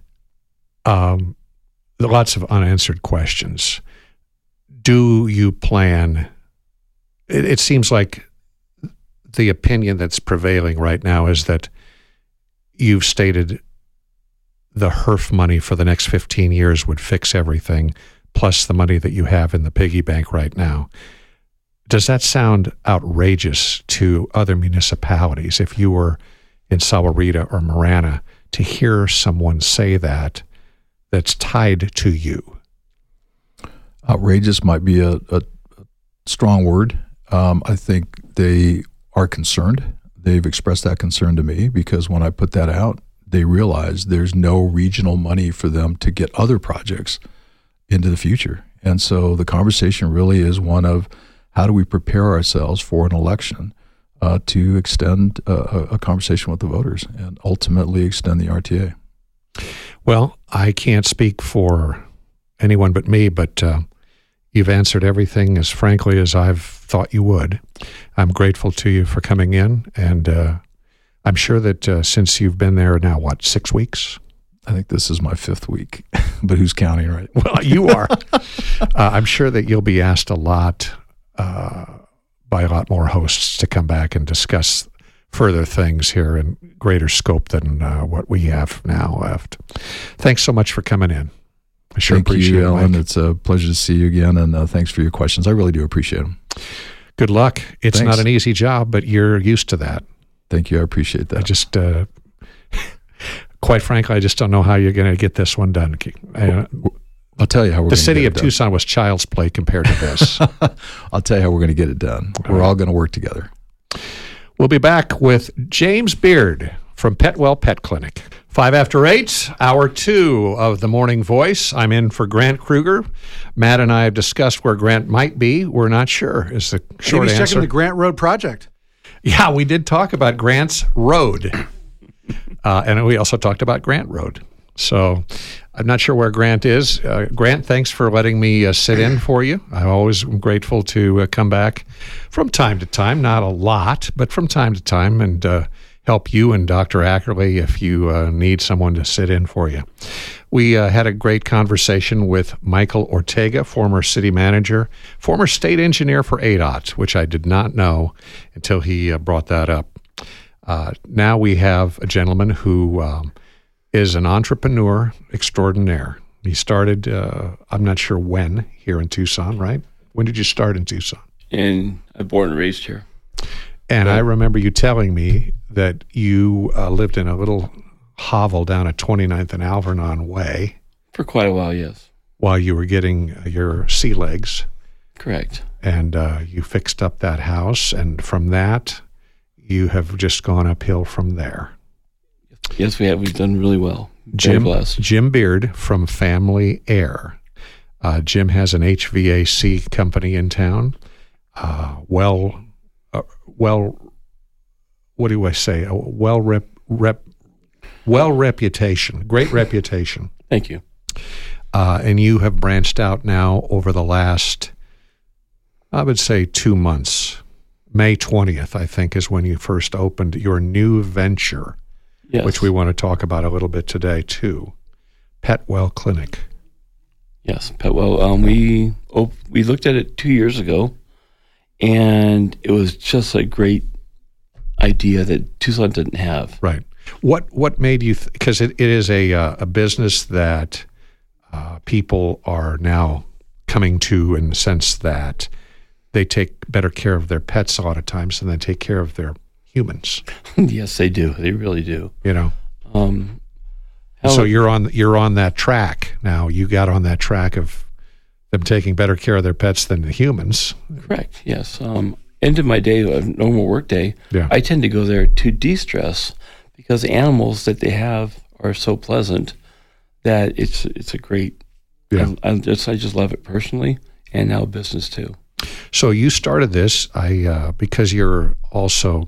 Lots of unanswered questions. Do you plan? It seems like the opinion that's prevailing right now is that you've stated the HERF money for the next 15 years would fix everything, plus the money that you have in the piggy bank right now. Does that sound outrageous to other municipalities? If you were in Sahuarita or Marana, to hear someone say that's tied to you? Outrageous might be a strong word. I think they are concerned. They've expressed that concern to me, because when I put that out, they realize there's no regional money for them to get other projects into the future. And so the conversation really is one of how do we prepare ourselves for an election to extend a conversation with the voters and ultimately extend the RTA. Well, I can't speak for anyone but me, but you've answered everything as frankly as I've thought you would. I'm grateful to you for coming in, and I'm sure that since you've been there now, 6 weeks? I think this is my 5th week, but who's counting, right? Well, you are. I'm sure that you'll be asked a lot by a lot more hosts to come back and discuss further things here in greater scope than what we have now left. Thanks so much for coming in. I sure appreciate it, Alan. Mike. It's a pleasure to see you again, and thanks for your questions. I really do appreciate them. Good luck. It's Thanks. not an easy job, but you're used to that. Thank you. I appreciate that. I just, quite frankly, I just don't know how you're going to get this one done. I'll tell you how we're going to get it done. The city of Tucson was child's play compared to this. I'll tell you how we're going to get it done. We're all going to work together. We'll be back with James Beard from Petwell Pet Clinic. 5 after 8, hour 2 of the Morning Voice. I'm in for Grant Kruger. Matt and I have discussed where Grant might be. We're not sure is the short Maybe answer. checking the Grant Road project. Yeah, we did talk about Grant's Road. And we also talked about Grant Road. So I'm not sure where Grant is. Grant, thanks for letting me sit in for you. I'm always grateful to come back from time to time, not a lot, but from time to time, and help you and Dr. Ackerley if you need someone to sit in for you. We had a great conversation with Michael Ortega, former city manager, former state engineer for ADOT, which I did not know until he brought that up. Now we have a gentleman who is an entrepreneur extraordinaire. He started, I'm not sure when, here in Tucson, right? When did you start in Tucson? I'm born and raised here. And I remember you telling me that you lived in a little hovel down at 29th and Alvernon Way. For quite a while, yes. While you were getting your sea legs. Correct. And you fixed up that house. And from that, you have just gone uphill from there. Yes, we have. We've done really well. Jim Beard from Family Air. Jim has an HVAC company in town. What do I say? Reputation, great reputation. Thank you. And you have branched out now over the last, I would say, 2 months. May 20th, I think, is when you first opened your new venture. Yes. Which we want to talk about a little bit today, too. Petwell Clinic. Yes, Petwell. We looked at it 2 years ago, and it was just a great idea that Tucson didn't have. Right. What made you, because it is a business that people are now coming to in the sense that they take better care of their pets a lot of times than they take care of their humans. Yes, they do. They really do. You know. So you're on that track now. You got on that track of them taking better care of their pets than the humans. Correct. Yes. End of my day, a normal work day, yeah. I tend to go there to de-stress because the animals that they have are so pleasant that it's a great. Yeah. I just love it personally, and now business too. So you started this, because you're also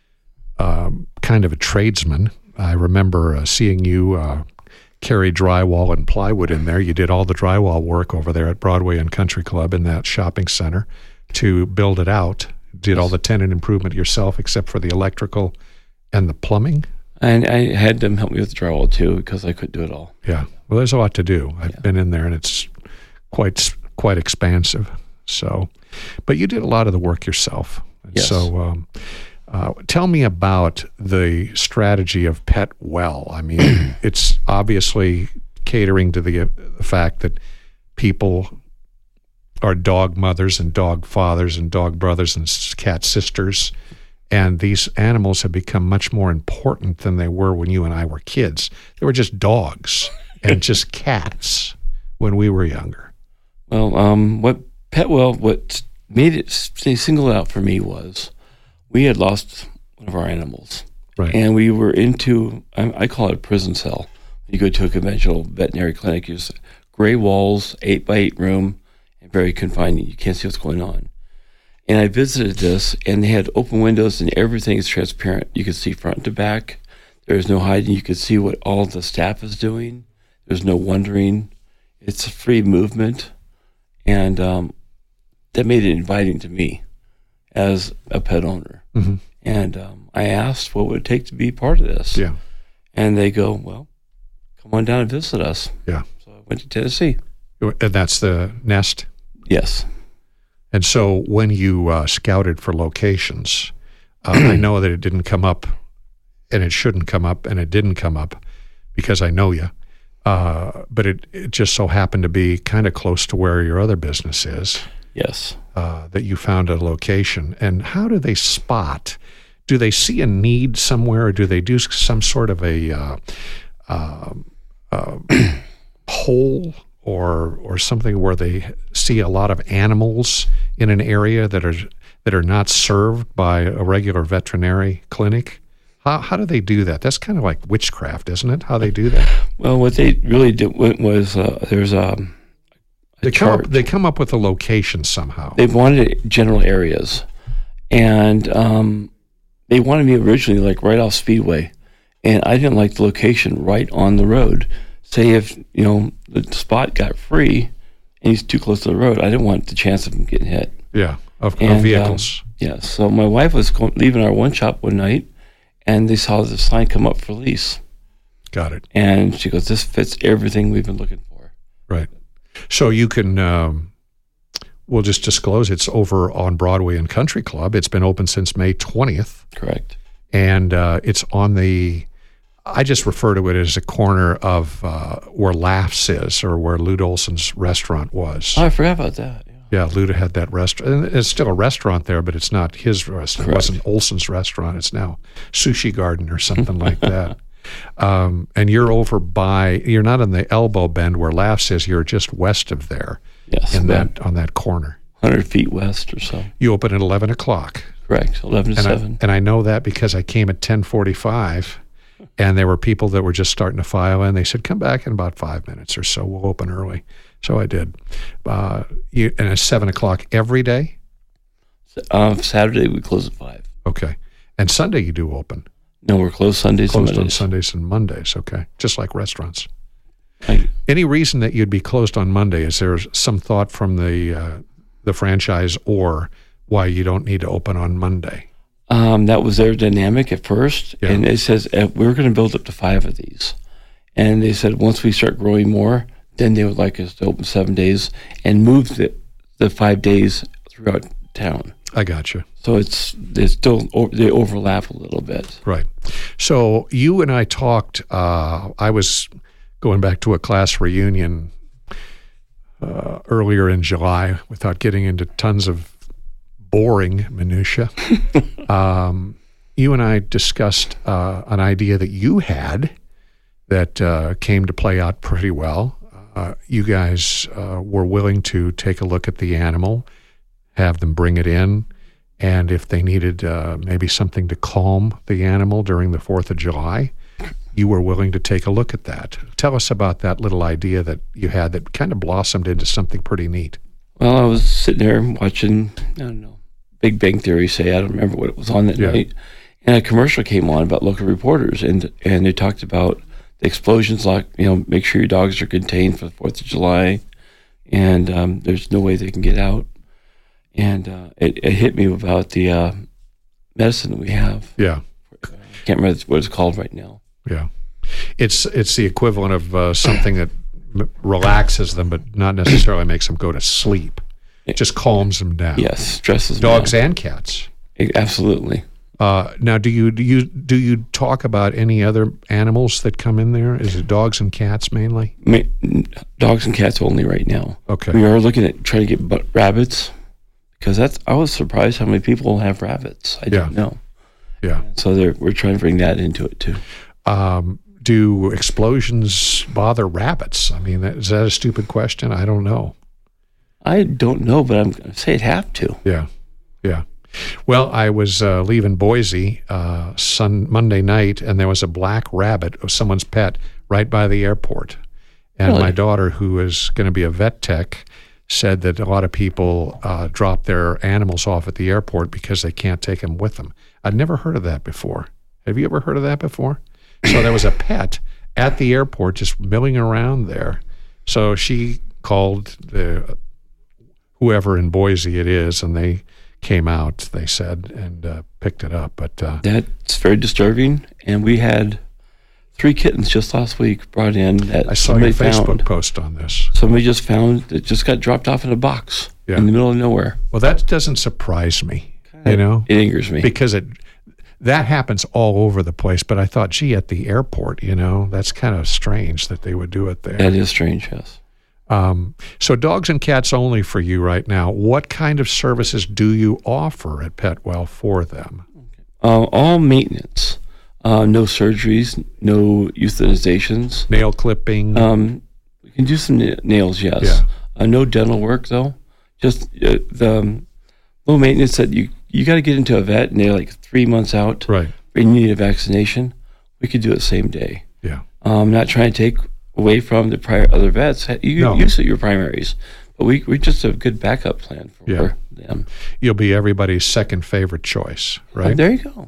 kind of a tradesman. I remember seeing you carry drywall and plywood in there. You did all the drywall work over there at Broadway and Country Club in that shopping center to build it out. Did all the tenant improvement yourself except for the electrical and the plumbing? And I had them help me with the drywall too because I couldn't do it all. Yeah. Well, there's a lot to do. I've been in there and it's quite expansive. So, but you did a lot of the work yourself. And yes. So tell me about the strategy of Petwell. I mean, it's obviously catering to the fact that people are dog mothers and dog fathers and dog brothers and cat sisters. And these animals have become much more important than they were when you and I were kids. They were just dogs and just cats when we were younger. Well, what made it stay singled out for me was we had lost one of our animals. Right. And we were into, I call it a prison cell. You go to a conventional veterinary clinic, you just gray walls, 8x8 room, and very confining. You can't see what's going on. And I visited this, and they had open windows, and everything is transparent. You could see front to back. There's no hiding. You could see what all the staff is doing. There's no wondering. It's a free movement. And that made it inviting to me as a pet owner. Mm-hmm. And I asked what would it take to be part of this. Yeah. And they go, well, come on down and visit us. Yeah. So I went to Tennessee. And that's the nest? Yes. And so when you scouted for locations, I know that it didn't come up, and it shouldn't come up, and it didn't come up because I know you. But it just so happened to be kind of close to where your other business is. Yes. That you found a location. And how do they spot? Do they see a need somewhere, or do they do some sort of a poll or something where they see a lot of animals in an area that are not served by a regular veterinary clinic? How do they do that? That's kind of like witchcraft, isn't it? How they do that? Well, what they really did was there's a chart. They come up with a location somehow. They wanted general areas, and they wanted me originally like right off Speedway, and I didn't like the location right on the road. Say if the spot got free and he's too close to the road, I didn't want the chance of him getting hit. Yeah, of vehicles. Yeah, so my wife was leaving our one shop one night, and they saw the sign come up for lease. Got it. And she goes, "This fits everything we've been looking for." Right. So you can, we'll just disclose it's over on Broadway and Country Club. It's been open since May 20th. Correct. And it's on I just refer to it as a corner of where Laughs is, or where Lou Olson's restaurant was. Oh, I forgot about that. Yeah, Luda had that restaurant. And it's still a restaurant there, but it's not his restaurant. Correct. It wasn't Olson's restaurant. It's now Sushi Garden or something like that. And you're over you're not in the elbow bend where Laughs is. You're just west of there. Yes. On that corner. 100 feet west or so. You open at 11 o'clock. Correct, 11 to 7. And I know that because I came at 10:45, and there were people that were just starting to file in. They said, come back in about 5 minutes or so. We'll open early. So I did. And it's 7 o'clock every day? Saturday we close at 5. Okay. And Sunday you do open? No, we're closed Sundays and Mondays. Closed on Sundays and Mondays, okay. Just like restaurants. Any reason that you'd be closed on Monday? Is there some thought from the franchise or why you don't need to open on Monday? That was their dynamic at first. Yeah. And it says, we're going to build up to 5 of these. And they said once we start growing more, then they would like us to open 7 days and move the 5 days throughout town. I got you. So they overlap a little bit. Right. So you and I talked, I was going back to a class reunion earlier in July without getting into tons of boring minutia. You and I discussed an idea that you had that came to play out pretty well. You guys were willing to take a look at the animal, have them bring it in, and if they needed maybe something to calm the animal during the 4th of July, you were willing to take a look at that. Tell us about that little idea that you had that kind of blossomed into something pretty neat. Well, I was sitting there watching, I don't know, Big Bang Theory, I don't remember what it was on that night, and a commercial came on about local reporters, and they talked about the explosions, like, make sure your dogs are contained for the 4th of July, and there's no way they can get out. And it hit me about the medicine that we have. Yeah. I can't remember what it's called right now. Yeah. It's the equivalent of something that relaxes them, but not necessarily makes them go to sleep. It just calms them down. Yes, stresses dogs them out. And cats. Absolutely. Now, do you talk about any other animals that come in there? Is it dogs and cats mainly? Dogs and cats only right now. Okay. We are looking at trying to get rabbits, because I was surprised how many people have rabbits. I didn't know. Yeah. So we're trying to bring that into it too. Do explosions bother rabbits? I mean, is that a stupid question? I don't know. I don't know, but I'm going to say it'd have to. Yeah. Yeah. Well, I was leaving Boise Monday night, and there was a black rabbit, someone's pet, right by the airport. And Really? My daughter, who is going to be a vet tech, said that a lot of people drop their animals off at the airport because they can't take them with them. I'd never heard of that before. Have you ever heard of that before? So there was a pet at the airport just milling around there. So she called whoever in Boise it is, and they came out, they said, and picked it up. But that's very disturbing. And we had 3 kittens just last week brought in that I saw your Facebook post on this. Somebody just found that just got dropped off in a box in the middle of nowhere. Well, that doesn't surprise me. It angers me because that happens all over the place. But I thought, gee, at the airport, that's kind of strange that they would do it there. That is strange, yes. So dogs and cats only for you right now. What kind of services do you offer at PetWell for them? All maintenance. No surgeries, no euthanizations. Nail clipping? We can do some nails, yes. Yeah. No dental work, though. Just the low maintenance that you got to get into a vet, and they're like 3 months out. Right. you need a vaccination, we could do it same day. Yeah. Not trying to take away from the prior other vets. You No. use your primaries, but we just have a good backup plan for Yeah. them. You'll be everybody's second favorite choice, right? There you go.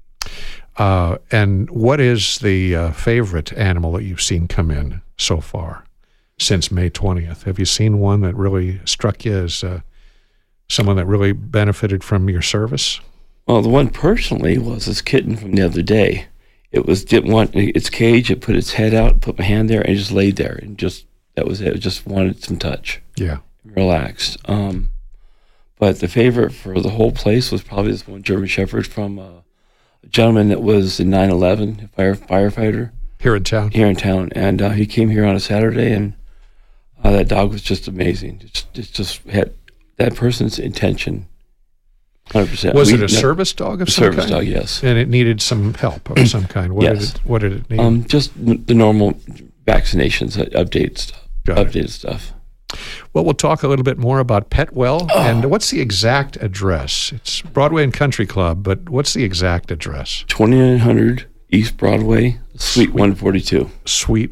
And what is the favorite animal that you've seen come in so far since May 20th? Have you seen one that really struck you as someone that really benefited from your service? Well, the one personally was this kitten from the other day. It didn't want its cage. It put its head out, put my hand there, and just laid there, and that was it. It just wanted some touch. Yeah. Relaxed. But the favorite for the whole place was probably this one German Shepherd from a gentleman that was in 9/11, a firefighter Here in town? here in town, and he came here on a Saturday, and that dog was just amazing. It just had that person's intention. 100%. Was it a service dog of some service kind? dog? Yes. And it needed some help of some kind. Yes. What did it need? Just the normal vaccinations, updated stuff. Well, we'll talk a little bit more about Petwell. And what's the exact address? It's Broadway and Country Club, but what's the exact address? 2900 East Broadway, Suite 142. Suite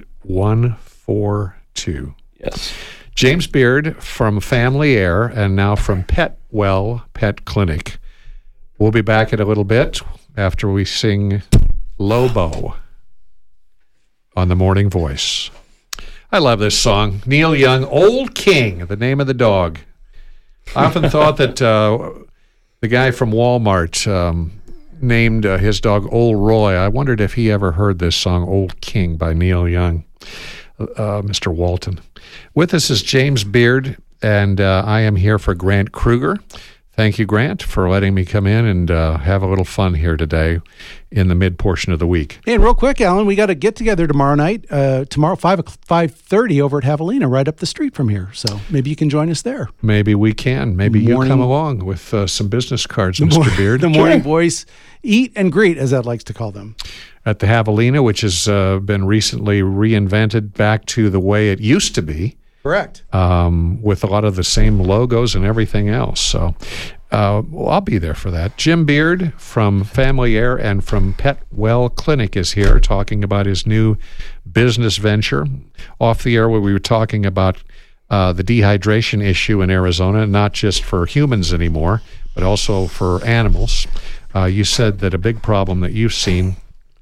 142. Yes. James Beard from Family Air and now from Petwell Pet Clinic. We'll be back in a little bit after we sing Lobo on the Morning Voice. I love this song. Neil Young, Old King, the name of the dog. I often thought that the guy from Walmart named his dog Old Roy. I wondered if he ever heard this song, Old King, by Neil Young, Mr. Walton. With us is James Beard, and I am here for Grant Kruger. Thank you, Grant, for letting me come in and have a little fun here today in the mid portion of the week. Hey, and real quick, Alan, we got to get together tomorrow night. Tomorrow, 5:30 over at Javelina, right up the street from here. So maybe you can join us there. Maybe we can. Maybe you come along with some business cards, Mr. Beard. The Morning Voice, eat and greet, as Ed likes to call them. At the Javelina, which has been recently reinvented back to the way it used to be. Correct. With a lot of the same logos and everything else. So well, I'll be there for that. Jim Beard from Family Air and from Petwell Clinic is here talking about his new business venture. Off the air where we were talking about the dehydration issue in Arizona, not just for humans anymore, but also for animals. You said that a big problem that you've seen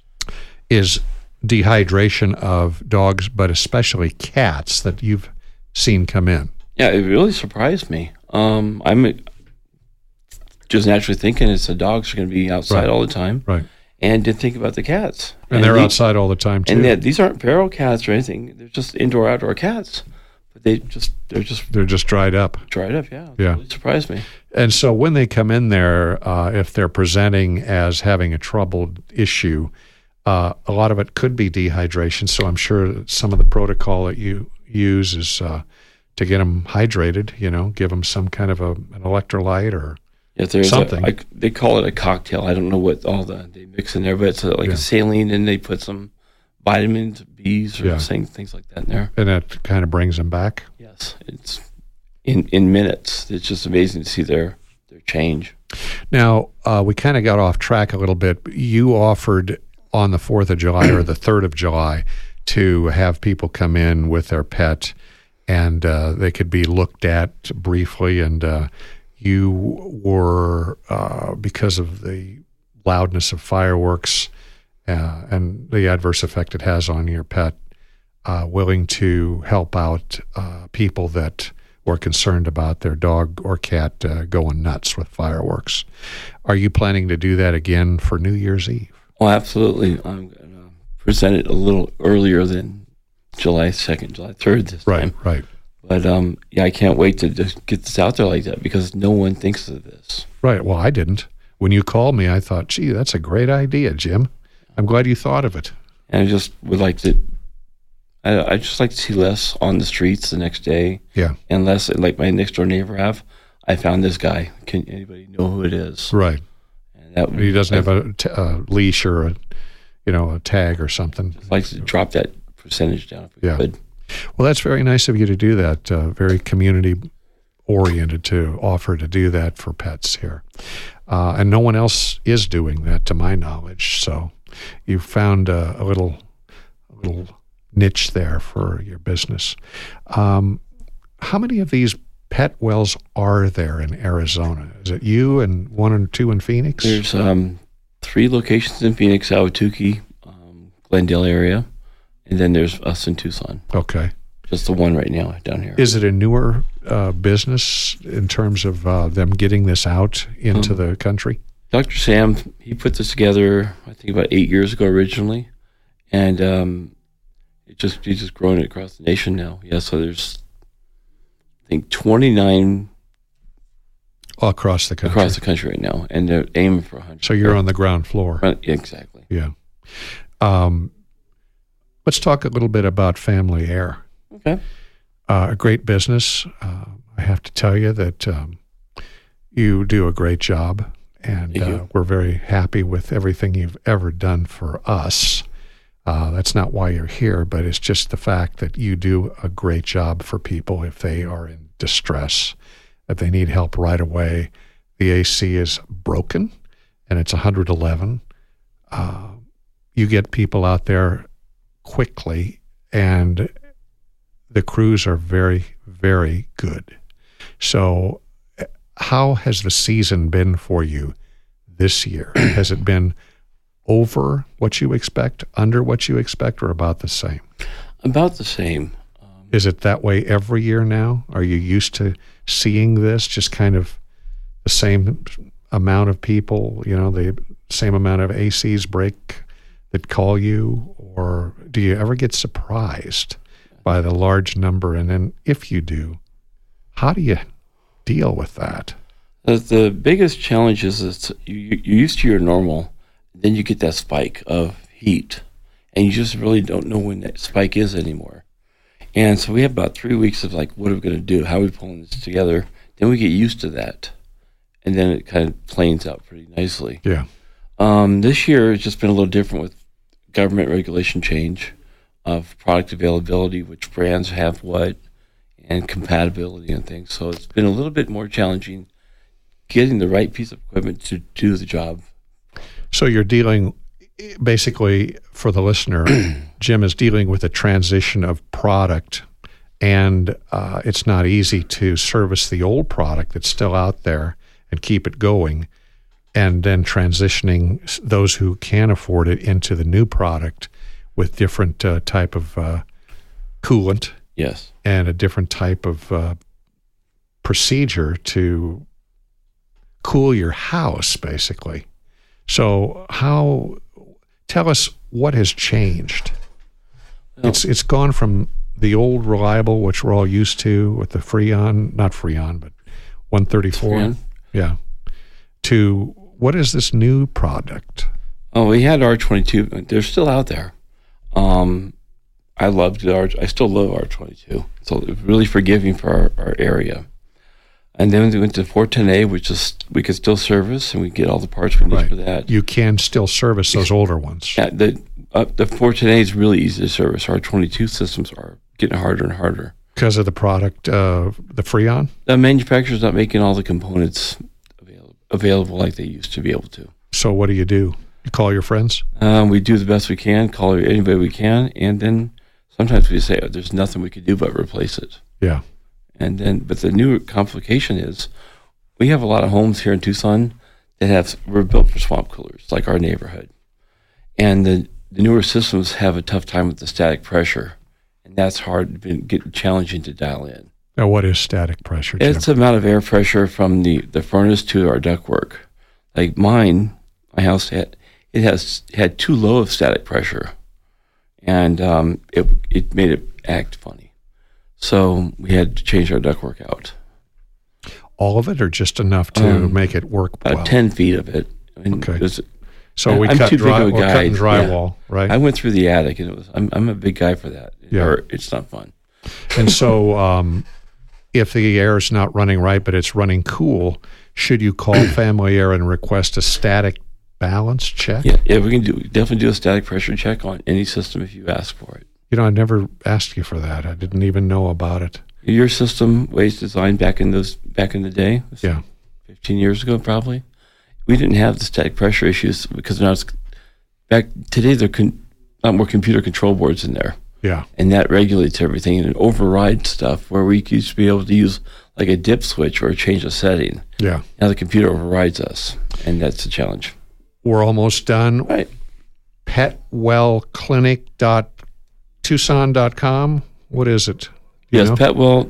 is dehydration of dogs, but especially cats that you've seen come in. Yeah, it really surprised me. I'm just naturally thinking it's the dogs are going to be outside all the time. Right. And didn't think about the cats. And they're outside all the time, too. And these aren't feral cats or anything. They're just outdoor cats. But they're just dried up. Dried up, yeah. Yeah. It really surprised me. And so when they come in there, if they're presenting as having a troubled issue, a lot of it could be dehydration. So I'm sure that some of the protocol that you use is to get them hydrated, give them some kind of an electrolyte or something. They call it a cocktail. I don't know what they mix in there, but it's like a saline, and they put some vitamins, B's, or things like that in there. And that kind of brings them back? Yes. It's in minutes. It's just amazing to see their change. Now, we kind of got off track a little bit. You offered on the 4th of July or the 3rd of July to have people come in with their pet and they could be looked at briefly. And you were, because of the loudness of fireworks and the adverse effect it has on your pet, willing to help out people that were concerned about their dog or cat going nuts with fireworks. Are you planning to do that again for New Year's Eve? Oh, absolutely. I'm going to present it a little earlier than July 2nd, July 3rd this time. Right. But, I can't wait to just get this out there like that because no one thinks of this. Right. Well, I didn't. When you called me, I thought, gee, that's a great idea, Jim. I'm glad you thought of it. And I just would like to, I just like to see less on the streets the next day. Yeah. And less, like my next door neighbor I found this guy. Can anybody know who it is? Right. And he doesn't have a leash or a tag or something. I'd like to drop that percentage down if we could. Well, that's very nice of you to do that. Very community oriented to offer to do that for pets here. And no one else is doing that to my knowledge. So you found a little niche there for your business. How many of these pet wells are there in Arizona? Is it you and one or two in Phoenix? There's 3 locations in Phoenix, Ahwatukee, Glendale area, and then there's us in Tucson. Okay. Just the one right now down here. Is it a newer business in terms of them getting this out into the country? Dr. Sam, he put this together, I think about 8 years ago originally, and he's just growing it across the nation now. Yeah, so there's, I think, 29 All across the country. across the country right now, and they're aiming for 100. So you're on the ground floor. Exactly. Yeah. Let's talk a little bit about Family Air. Okay. A great business. I have to tell you that you do a great job, and Thank you. we're very happy with everything you've ever done for us. That's not why you're here, but it's just the fact that you do a great job for people if they are in distress, if they need help right away. The AC is broken, and it's 111. You get people out there quickly, and the crews are very, very good. So how has the season been for you this year? Has it been over what you expect, under what you expect, or about the same? About the same. Is it that way every year now? Are you used to seeing this, just kind of the same amount of people, the same amount of ACs break that call you? Or do you ever get surprised by the large number? And then if you do, how do you deal with that? The biggest challenge is you're used to your normal, then you get that spike of heat, and you just really don't know when that spike is anymore. And so we have about 3 weeks of like, what are we going to do? How are we pulling this together? Then we get used to that, and then it kind of planes out pretty nicely. Yeah. This year it's just been a little different with government regulation change of product availability, which brands have what, and compatibility and things. So it's been a little bit more challenging getting the right piece of equipment to do the job. So you're dealing, basically, for the listener, Jim is dealing with a transition of product, and it's not easy to service the old product that's still out there and keep it going, and then transitioning those who can afford it into the new product with different type of coolant. Yes. And a different type of procedure to cool your house, basically. So tell us what has changed. Well, It's gone from the old reliable, which we're all used to with the not Freon, but 134. Freon. Yeah. To what is this new product? Oh, we had R22. They're still out there. I still love R22. So it was really forgiving for our area. And then we went to 410A, which is we could still service, and we get all the parts we need for that. You can still service those older ones. Yeah, the 410A is really easy to service. Our 22 systems are getting harder and harder. Because of the product, the Freon? The manufacturer's not making all the components available like they used to be able to. So what do? You call your friends? We do the best we can, call anybody we can, and then sometimes we say, there's nothing we can do but replace it. Yeah. But the new complication is we have a lot of homes here in Tucson that were built for swamp coolers, like our neighborhood. And the newer systems have a tough time with the static pressure, and that's hard, getting challenging to dial in. Now, what is static pressure, Jim? It's the amount of air pressure from the furnace to our ductwork. Like my house had too low of static pressure, and it made it act funny. So we had to change our ductwork out. All of it, or just enough to make it work About well? 10 feet of it. Okay. So we're I'm too big of a cutting guy. drywall, right? I went through the attic, and I'm a big guy for that. Yeah. It's not fun. And so if the air is not running right, but it's running cool, should you call Family Air and request a static balance check? Yeah, we can definitely do a static pressure check on any system if you ask for it. I never asked you for that. I didn't even know about it. Your system was designed back in the day. Yeah. 15 years ago, probably. We didn't have the static pressure issues because today there are a lot more computer control boards in there. Yeah. And that regulates everything and it overrides stuff where we used to be able to use like a dip switch or change a setting. Yeah. Now the computer overrides us, and that's the challenge. We're almost done. Right. Petwellclinic.tucson.com. What is it? You Yes, know?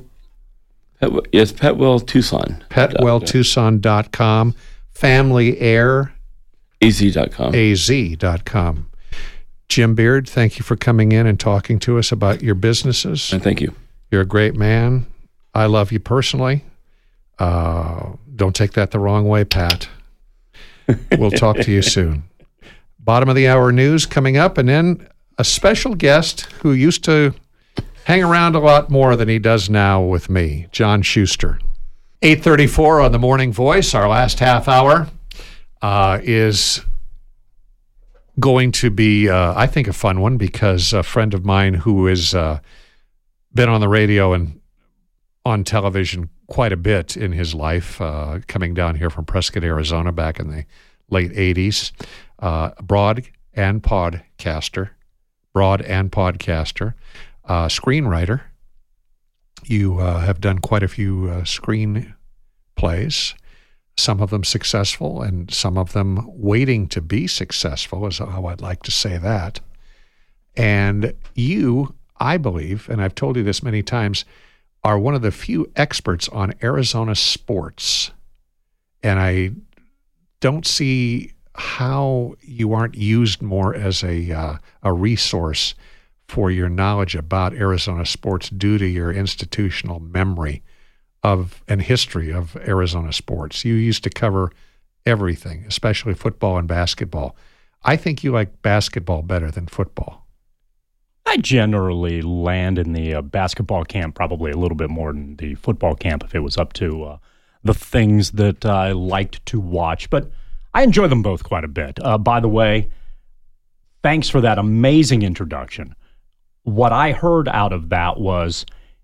Petwell Tucson. Petwelltucson.com. FamilyAir AZ.com. az.com. Jim Beard, thank you for coming in and talking to us about your businesses. And thank you. You're a great man. I love you personally. Don't take that the wrong way, Pat. We'll talk to you soon. Bottom of the hour news coming up, and then a special guest who used to hang around a lot more than he does now with me, John Schuster. 8:34 on the Morning Voice. Our last half hour is going to be, I think, a fun one because a friend of mine who has been on the radio and on television quite a bit in his life, coming down here from Prescott, Arizona back in the late 80s, broad and podcaster, screenwriter. You have done quite a few screenplays. Some of them successful and some of them waiting to be successful is how I'd like to say that. And you, I believe, and I've told you this many times, are one of the few experts on Arizona sports. And I don't see how you aren't used more as a resource for your knowledge about Arizona sports due to your institutional memory of and history of Arizona sports. You used to cover everything, especially football and basketball. I think you like basketball better than football. I generally land in the basketball camp probably a little bit more than the football camp if it was up to the things that I liked to watch. But I enjoy them both quite a bit. By the way, thanks for that amazing introduction. What I heard out of that was,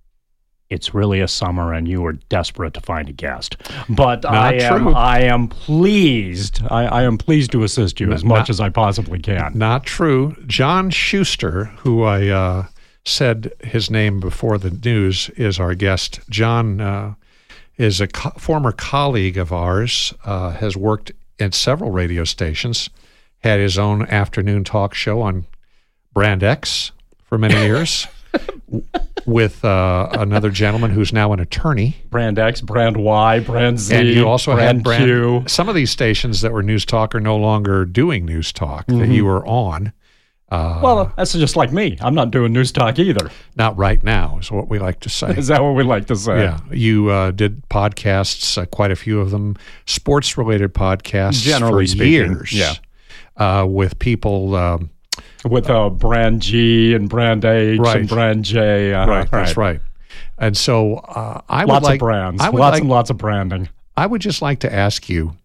it's really a summer and you are desperate to find a guest. But I am pleased. I am pleased to assist you as much as I possibly can. Not true. John Schuster, who I said his name before the news, is our guest. John is a former colleague of ours, has worked at several radio stations, had his own afternoon talk show on Brand X for many years. With another gentleman who's now an attorney. Brand X, Brand Y, Brand Z, and you also had Brand Q. Some of these stations that were News Talk are no longer doing News Talk that you were on. Well, that's just like me. I'm not doing News Talk either. Not right now is what we like to say. Is that what we like to say? Yeah. You did podcasts, quite a few of them, sports-related podcasts generally for speaking, years. Yeah. With people... with Brand G and Brand H and Brand J. Right, that's right. And so I would lots like... of brands. Lots of branding. I would just like to ask you,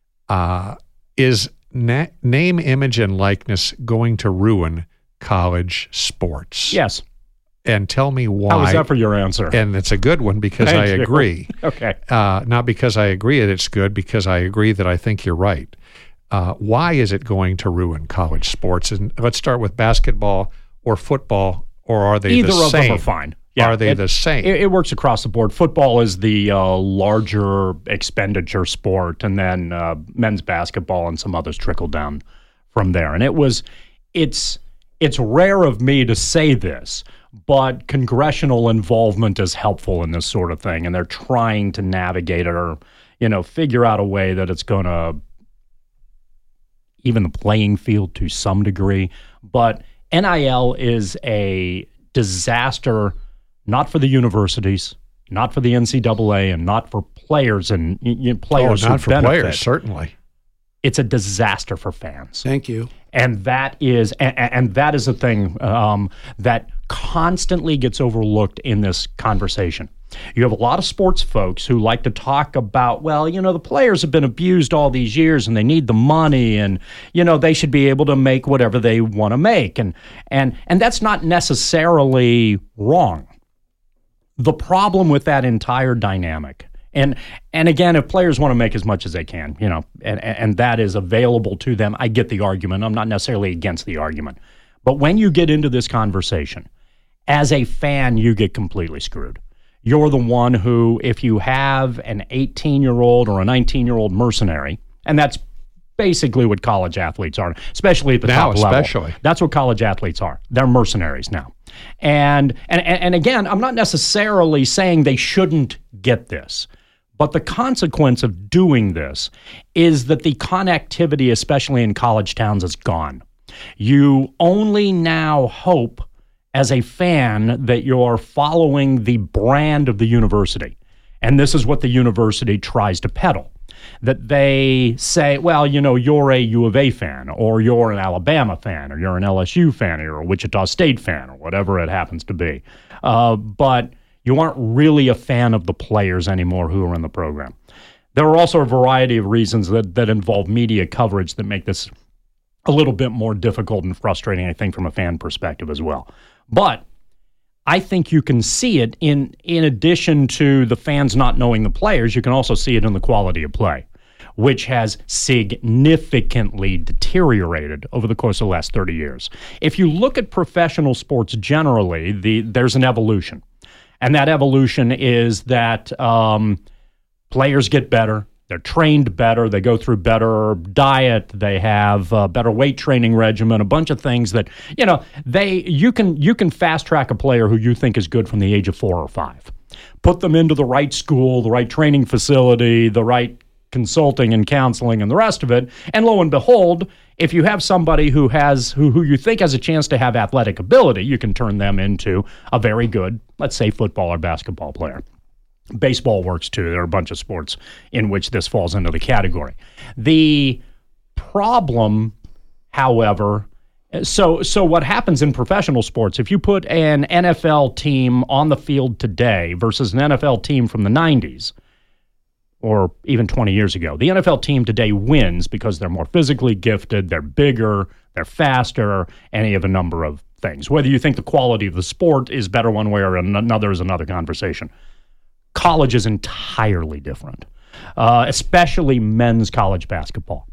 is name, image, and likeness going to ruin college sports? Yes. And tell me why. How was that for your answer? And it's a good one because Thank I you. agree. Okay. Not because I agree that it's good, because I agree that I think you're right. Why is it going to ruin college sports? And let's start with basketball or football, or are they Either the same? Either of them are fine. Yeah, are they the same? It works across the board. Football is the larger expenditure sport, and then men's basketball and some others trickle down from there. And it's rare of me to say this, but congressional involvement is helpful in this sort of thing, and they're trying to navigate it or figure out a way that it's going to even the playing field to some degree. But NIL is a disaster, not for the universities, not for the NCAA, and not for players and players who not for benefit. Players, certainly. It's a disaster for fans. Thank you. And that is a thing that constantly gets overlooked in this conversation. You have a lot of sports folks who like to talk about, well, the players have been abused all these years and they need the money and, they should be able to make whatever they want to make. And that's not necessarily wrong. The problem with that entire dynamic, and again, if players want to make as much as they can, and that is available to them, I get the argument. I'm not necessarily against the argument. But when you get into this conversation, as a fan, you get completely screwed. You're the one who, if you have an 18-year-old or a 19-year-old mercenary, and that's basically what college athletes are, especially at the top level. That's what college athletes are. They're mercenaries now. And again, I'm not necessarily saying they shouldn't get this, but the consequence of doing this is that the connectivity, especially in college towns, is gone. You only now hope as a fan that you're following the brand of the university. And this is what the university tries to peddle. That they say, well, you're a U of A fan, or you're an Alabama fan, or you're an LSU fan, or you're a Wichita State fan, or whatever it happens to be. But you aren't really a fan of the players anymore who are in the program. There are also a variety of reasons that involve media coverage that make this a little bit more difficult and frustrating, I think, from a fan perspective as well. But I think you can see it in addition to the fans not knowing the players, you can also see it in the quality of play, which has significantly deteriorated over the course of the last 30 years. If you look at professional sports generally, there's an evolution. And that evolution is that players get better, they're trained better, they go through better diet, they have a better weight training regimen, a bunch of things that, you can fast track a player who you think is good from the age of 4 or 5. Put them into the right school, the right training facility, the right consulting and counseling and the rest of it, and lo and behold, if you have somebody who you think has a chance to have athletic ability, you can turn them into a very good, let's say, football or basketball player. Baseball works too. There are a bunch of sports in which this falls into the category. The problem, however, so what happens in professional sports, if you put an NFL team on the field today versus an NFL team from the 90s, or even 20 years ago, the NFL team today wins because they're more physically gifted, they're bigger, they're faster, any of a number of things. Whether you think the quality of the sport is better one way or another is another conversation. College is entirely different, especially men's college basketball.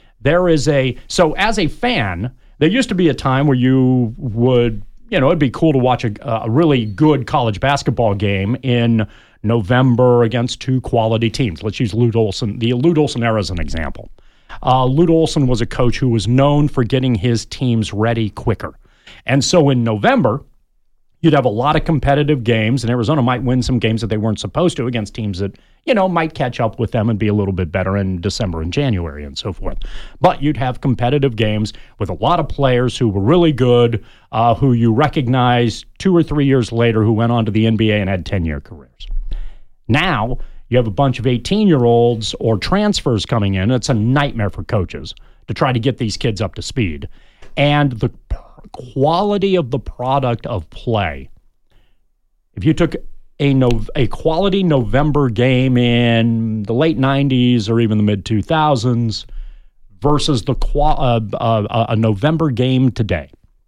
So as a fan, there used to be a time where you would, it'd be cool to watch a really good college basketball game in November against two quality teams. Let's use Lute Olson, the Lute Olson era as an example. Lute Olson was a coach who was known for getting his teams ready quicker. And so in November, you'd have a lot of competitive games, and Arizona might win some games that they weren't supposed to against teams that, might catch up with them and be a little bit better in December and January and so forth. But you'd have competitive games with a lot of players who were really good, who you recognize 2 or 3 years later who went on to the NBA and had 10-year careers. Now, you have a bunch of 18-year-olds or transfers coming in. It's a nightmare for coaches to try to get these kids up to speed. And the quality of the product of play. If you took a quality November game in the late 90s or even the mid 2000s versus a November game today,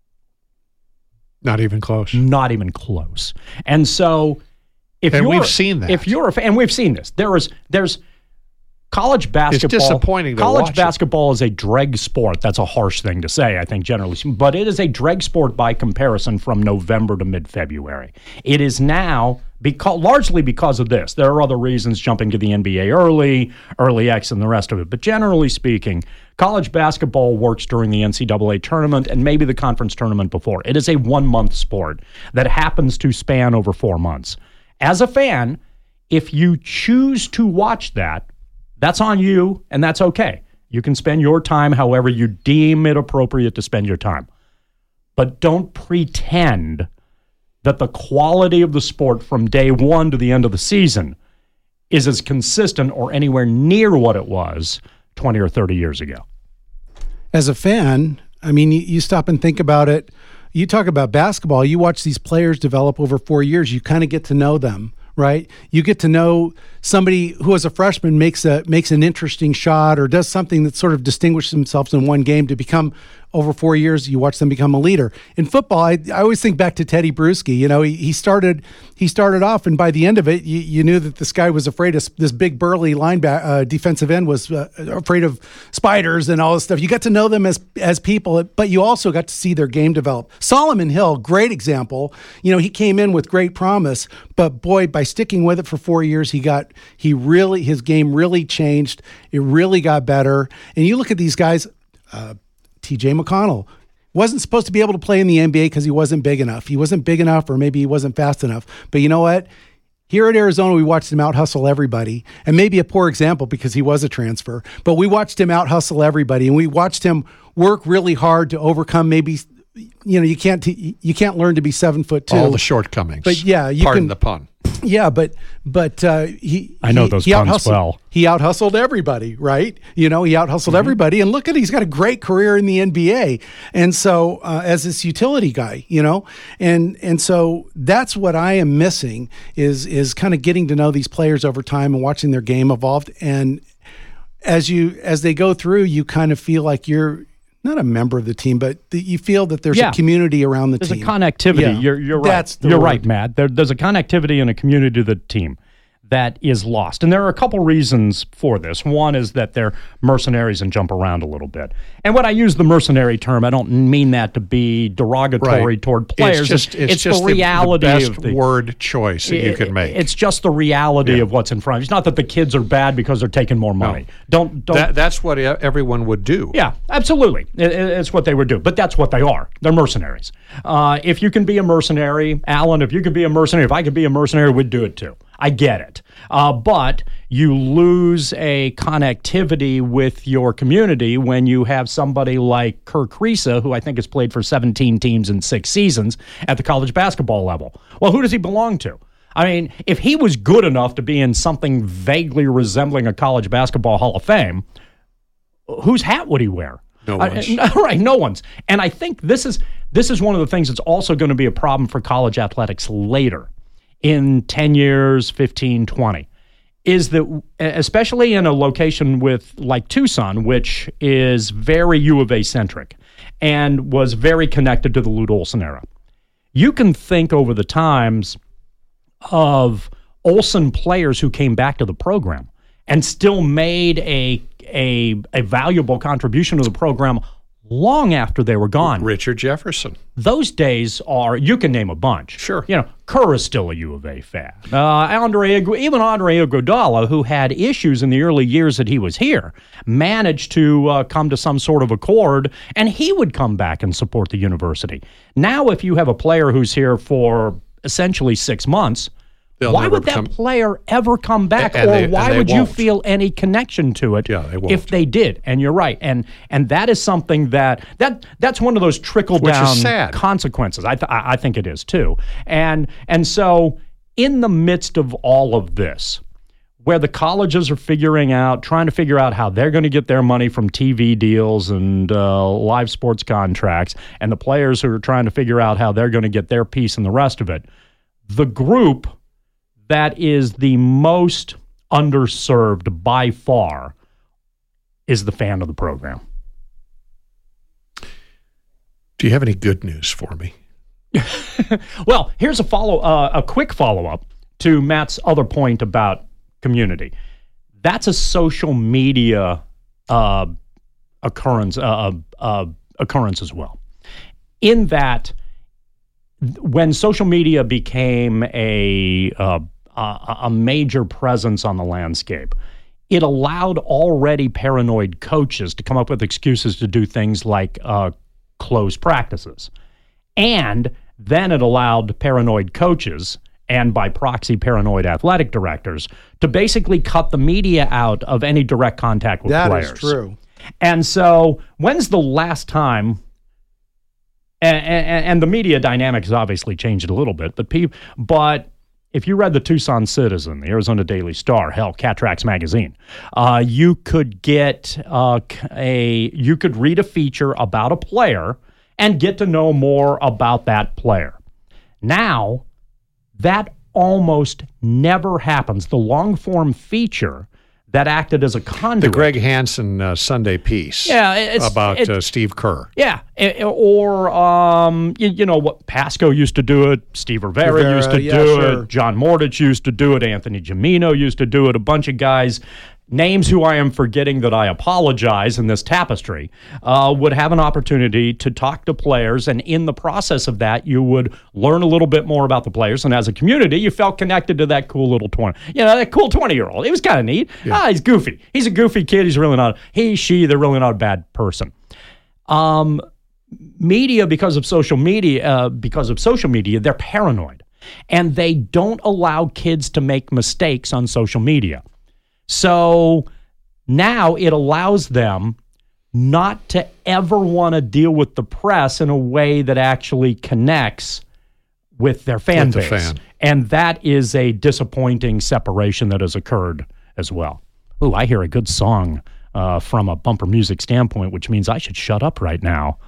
not even close. Not even close. And so, we've seen that. If you're a fan, and we've seen this, there's college basketball. It's disappointing to college watch basketball is a dreg sport. That's a harsh thing to say, I think, generally. But it is a dreg sport by comparison from November to mid-February. It is now, largely because of this. There are other reasons, jumping to the NBA early X and the rest of it. But generally speaking, college basketball works during the NCAA tournament and maybe the conference tournament before. It is a 1-month sport that happens to span over 4 months. As a fan, if you choose to watch that, that's on you, and that's okay. You can spend your time however you deem it appropriate to spend your time. But don't pretend that the quality of the sport from day one to the end of the season is as consistent or anywhere near what it was 20 or 30 years ago. As a fan, I mean, you stop and think about it. You talk about basketball, you watch these players develop over 4 years, you kind of get to know them right? You get to know somebody who as a freshman makes an interesting shot or does something that sort of distinguishes themselves in one game to become, over 4 years, you watch them become a leader. In football, I always think back to Teddy Bruschi. You know, he started off, and by the end of it, you knew that this guy was afraid of this big burly linebacker, defensive end was afraid of spiders and all this stuff. You got to know them as people, but you also got to see their game develop. Solomon Hill, great example. You know, he came in with great promise, but boy, by sticking with it for 4 years, his game really changed. It really got better. And you look at these guys. T.J. McConnell wasn't supposed to be able to play in the NBA because he wasn't big enough. He wasn't big enough, or maybe he wasn't fast enough. But you know what? Here at Arizona, we watched him out-hustle everybody, and maybe a poor example because he was a transfer. But we watched him out-hustle everybody, and we watched him work really hard to overcome maybe, you know, you can't learn to be 7'2". All the shortcomings. But yeah, pardon the pun. Yeah, but I know those puns well. He out-hustled everybody, right? You know, he out-hustled everybody, and look at he's got a great career in the NBA. And so as this utility guy, you know, and so that's what I am missing is kind of getting to know these players over time and watching their game evolve. And as they go through, you kind of feel like you're not a member of the team, but you feel that there's a community around the team. There's a connectivity. Yeah. You're right. You're right, Matt. There's a connectivity and a community to the team that is lost. And there are a couple reasons for this. One is that they're mercenaries and jump around a little bit. And when I use the mercenary term, I don't mean that to be derogatory toward players. It's just the reality of the word choice that you can make. It's just the reality of what's in front of you. It's not that the kids are bad because they're taking more money. No. Don't. That's what everyone would do. Yeah, absolutely. It's what they would do. But that's what they are. They're mercenaries. If you can be a mercenary, Alan, if you could be a mercenary, if I could be a mercenary, we'd do it too. I get it. But you lose a connectivity with your community when you have somebody like Kirk Risa, who I think has played for 17 teams in 6 seasons at the college basketball level. Well, who does he belong to? I mean, if he was good enough to be in something vaguely resembling a college basketball Hall of Fame, whose hat would he wear? No one's. Right, no one's. And I think this is one of the things that's also going to be a problem for college athletics later. In 10 years, 15, 20, is that especially in a location like Tucson, which is very U of A centric and was very connected to the Lute Olson era. You can think over the times of Olson players who came back to the program and still made a valuable contribution to the program long after they were gone. Richard Jefferson. Those days you can name a bunch. Sure. You know, Kerr is still a U of A fan. Andre Iguodala, who had issues in the early years that he was here, managed to come to some sort of accord, and he would come back and support the university. Now, if you have a player who's here for essentially 6 months, why would that player ever come back, why would you feel any connection to it if they did? And you're right, and that is something that's one of those trickle down consequences. I think it is too, and so in the midst of all of this, where the colleges are trying to figure out how they're going to get their money from TV deals and live sports contracts, and the players who are trying to figure out how they're going to get their piece and the rest of it, the group that is the most underserved by far is the fan of the program. Do you have any good news for me? Well, here's a quick follow-up to Matt's other point about community. That's a social media occurrence as well. In that, when social media became a major presence on the landscape, it allowed already paranoid coaches to come up with excuses to do things like close practices. And then it allowed paranoid coaches, and by proxy paranoid athletic directors, to basically cut the media out of any direct contact with players. That is true. And so when's the last time, and the media dynamic has obviously changed a little bit, but if you read the Tucson Citizen, the Arizona Daily Star, hell, Catrax Magazine, you could get you could read a feature about a player and get to know more about that player. Now, that almost never happens. The long-form feature that acted as a conduit. The Greg Hansen Sunday piece about Steve Kerr. Yeah, or what Pasco used to do it, Steve Rivera used to do it, John Mordich used to do it, Anthony Gimino used to do it, a bunch of guys, names who I am forgetting that I apologize in this tapestry, would have an opportunity to talk to players, and in the process of that, you would learn a little bit more about the players, and as a community, you felt connected to that cool little 20-year-old. It was kind of neat. Yeah. He's goofy. He's a goofy kid. He's really not, they're really not a bad person. Media, because of social media, they're paranoid, and they don't allow kids to make mistakes on social media. So now it allows them not to ever want to deal with the press in a way that actually connects with their fan base. And that is a disappointing separation that has occurred as well. Ooh, I hear a good song from a bumper music standpoint, which means I should shut up right now.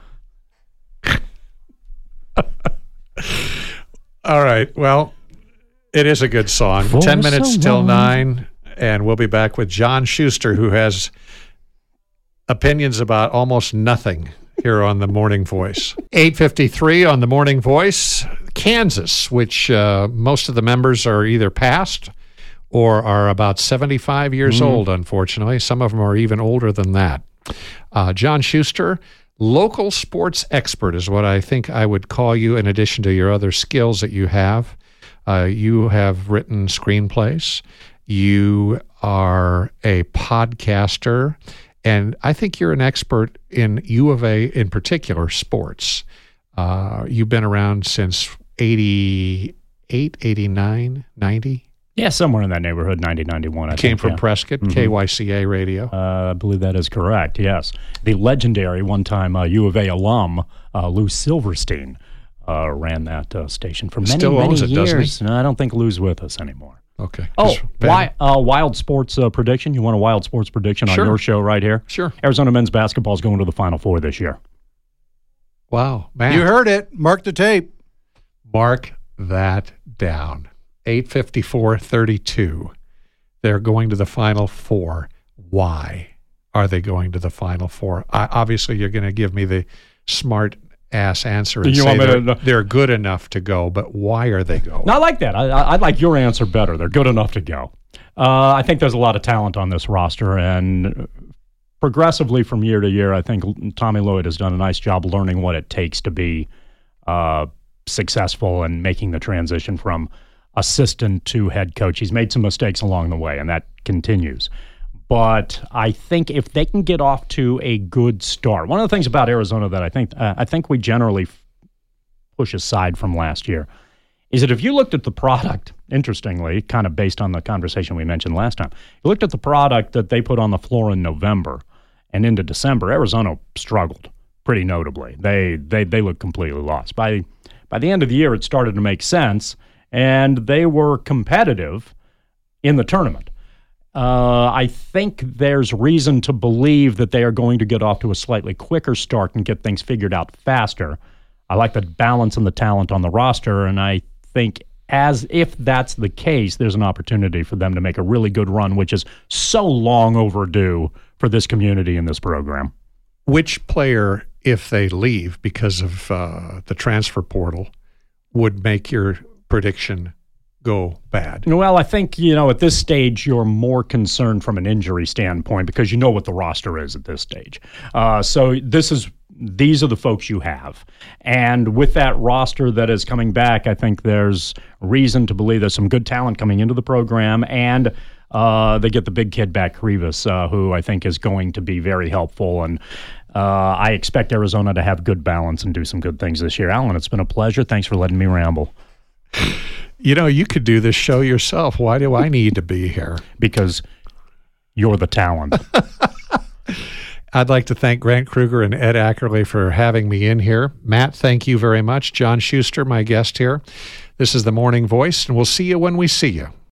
All right. Well, it is a good song. 10 minutes till 9. And we'll be back with John Schuster, who has opinions about almost nothing here on the Morning Voice. 8:53 on the Morning Voice. Kansas, which most of the members are either past or are about 75 years old, unfortunately. Some of them are even older than that. John Schuster, local sports expert is what I think I would call you, in addition to your other skills that you have. You have written screenplays. You are a podcaster, and I think you're an expert in U of A, in particular, sports. You've been around since 88, 89, 90? Yeah, somewhere in that neighborhood, 90, 91. Came from Prescott, KYCA Radio. I believe that is correct, yes. The legendary one-time U of A alum, Lou Silverstein, ran that station for many, Still owns many it, years. Doesn't he? No, I don't think Lou's with us anymore. Okay. Wild sports prediction. You want a wild sports prediction on your show right here? Sure. Arizona men's basketball is going to the Final Four this year. Wow, man. You heard it. Mark the tape. Mark that down. 8:54:32. They're going to the Final Four. Why are they going to the Final Four? Obviously, you're going to give me the smart ass answer and say they're good enough to go, but why are they going? Not like that. I like your answer better. They're good enough to go. I think there's a lot of talent on this roster, and progressively from year to year, I think Tommy Lloyd has done a nice job learning what it takes to be successful and making the transition from assistant to head coach. He's made some mistakes along the way, and that continues. But I think if they can get off to a good start, one of the things about Arizona that I think we generally push aside from last year is that if you looked at the product, interestingly, kind of based on the conversation we mentioned last time, you looked at the product that they put on the floor in November and into December, Arizona struggled pretty notably. They looked completely lost. By the end of the year, it started to make sense, and they were competitive in the tournament. I think there's reason to believe that they are going to get off to a slightly quicker start and get things figured out faster. I like the balance and the talent on the roster, and I think as if that's the case, there's an opportunity for them to make a really good run, which is so long overdue for this community and this program. Which player, if they leave because of the transfer portal, would make your prediction go bad? Well, I think, at this stage, you're more concerned from an injury standpoint because you know what the roster is at this stage. So these are the folks you have. And with that roster that is coming back, I think there's reason to believe there's some good talent coming into the program, and they get the big kid back, Rivas, who I think is going to be very helpful. And I expect Arizona to have good balance and do some good things this year. Alan, it's been a pleasure. Thanks for letting me ramble. You could do this show yourself. Why do I need to be here? Because you're the talent. I'd like to thank Grant Kruger and Ed Ackerley for having me in here. Matt, thank you very much. John Schuster, my guest here. This is The Morning Voice, and we'll see you when we see you.